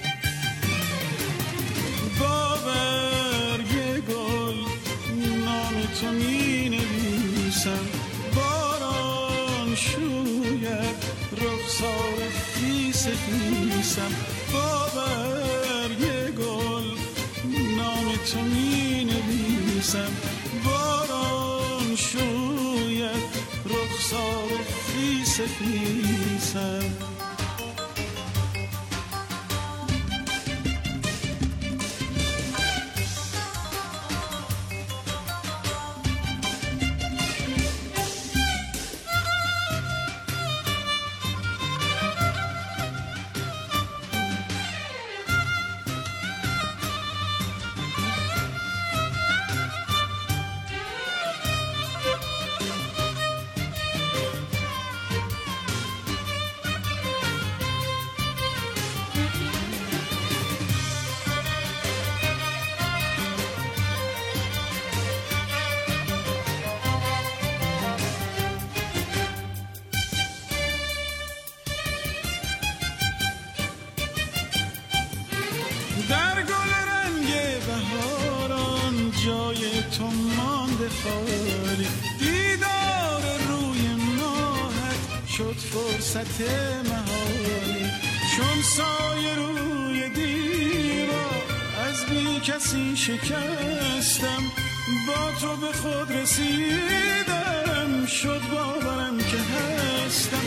با برگ گل نام تو می نویسم باران شوید رخسار خیس خیسم با برگ گل نام تو می نویسم باران شوید رخسار خیس خیسم در گل رنگ بهاران جای تو مانده خالی دیدار روی ماهت شد فرصت محالی چون سایه روی دیوار از بی کسی شکستم با تو به خود رسیدم شد باورم که هستم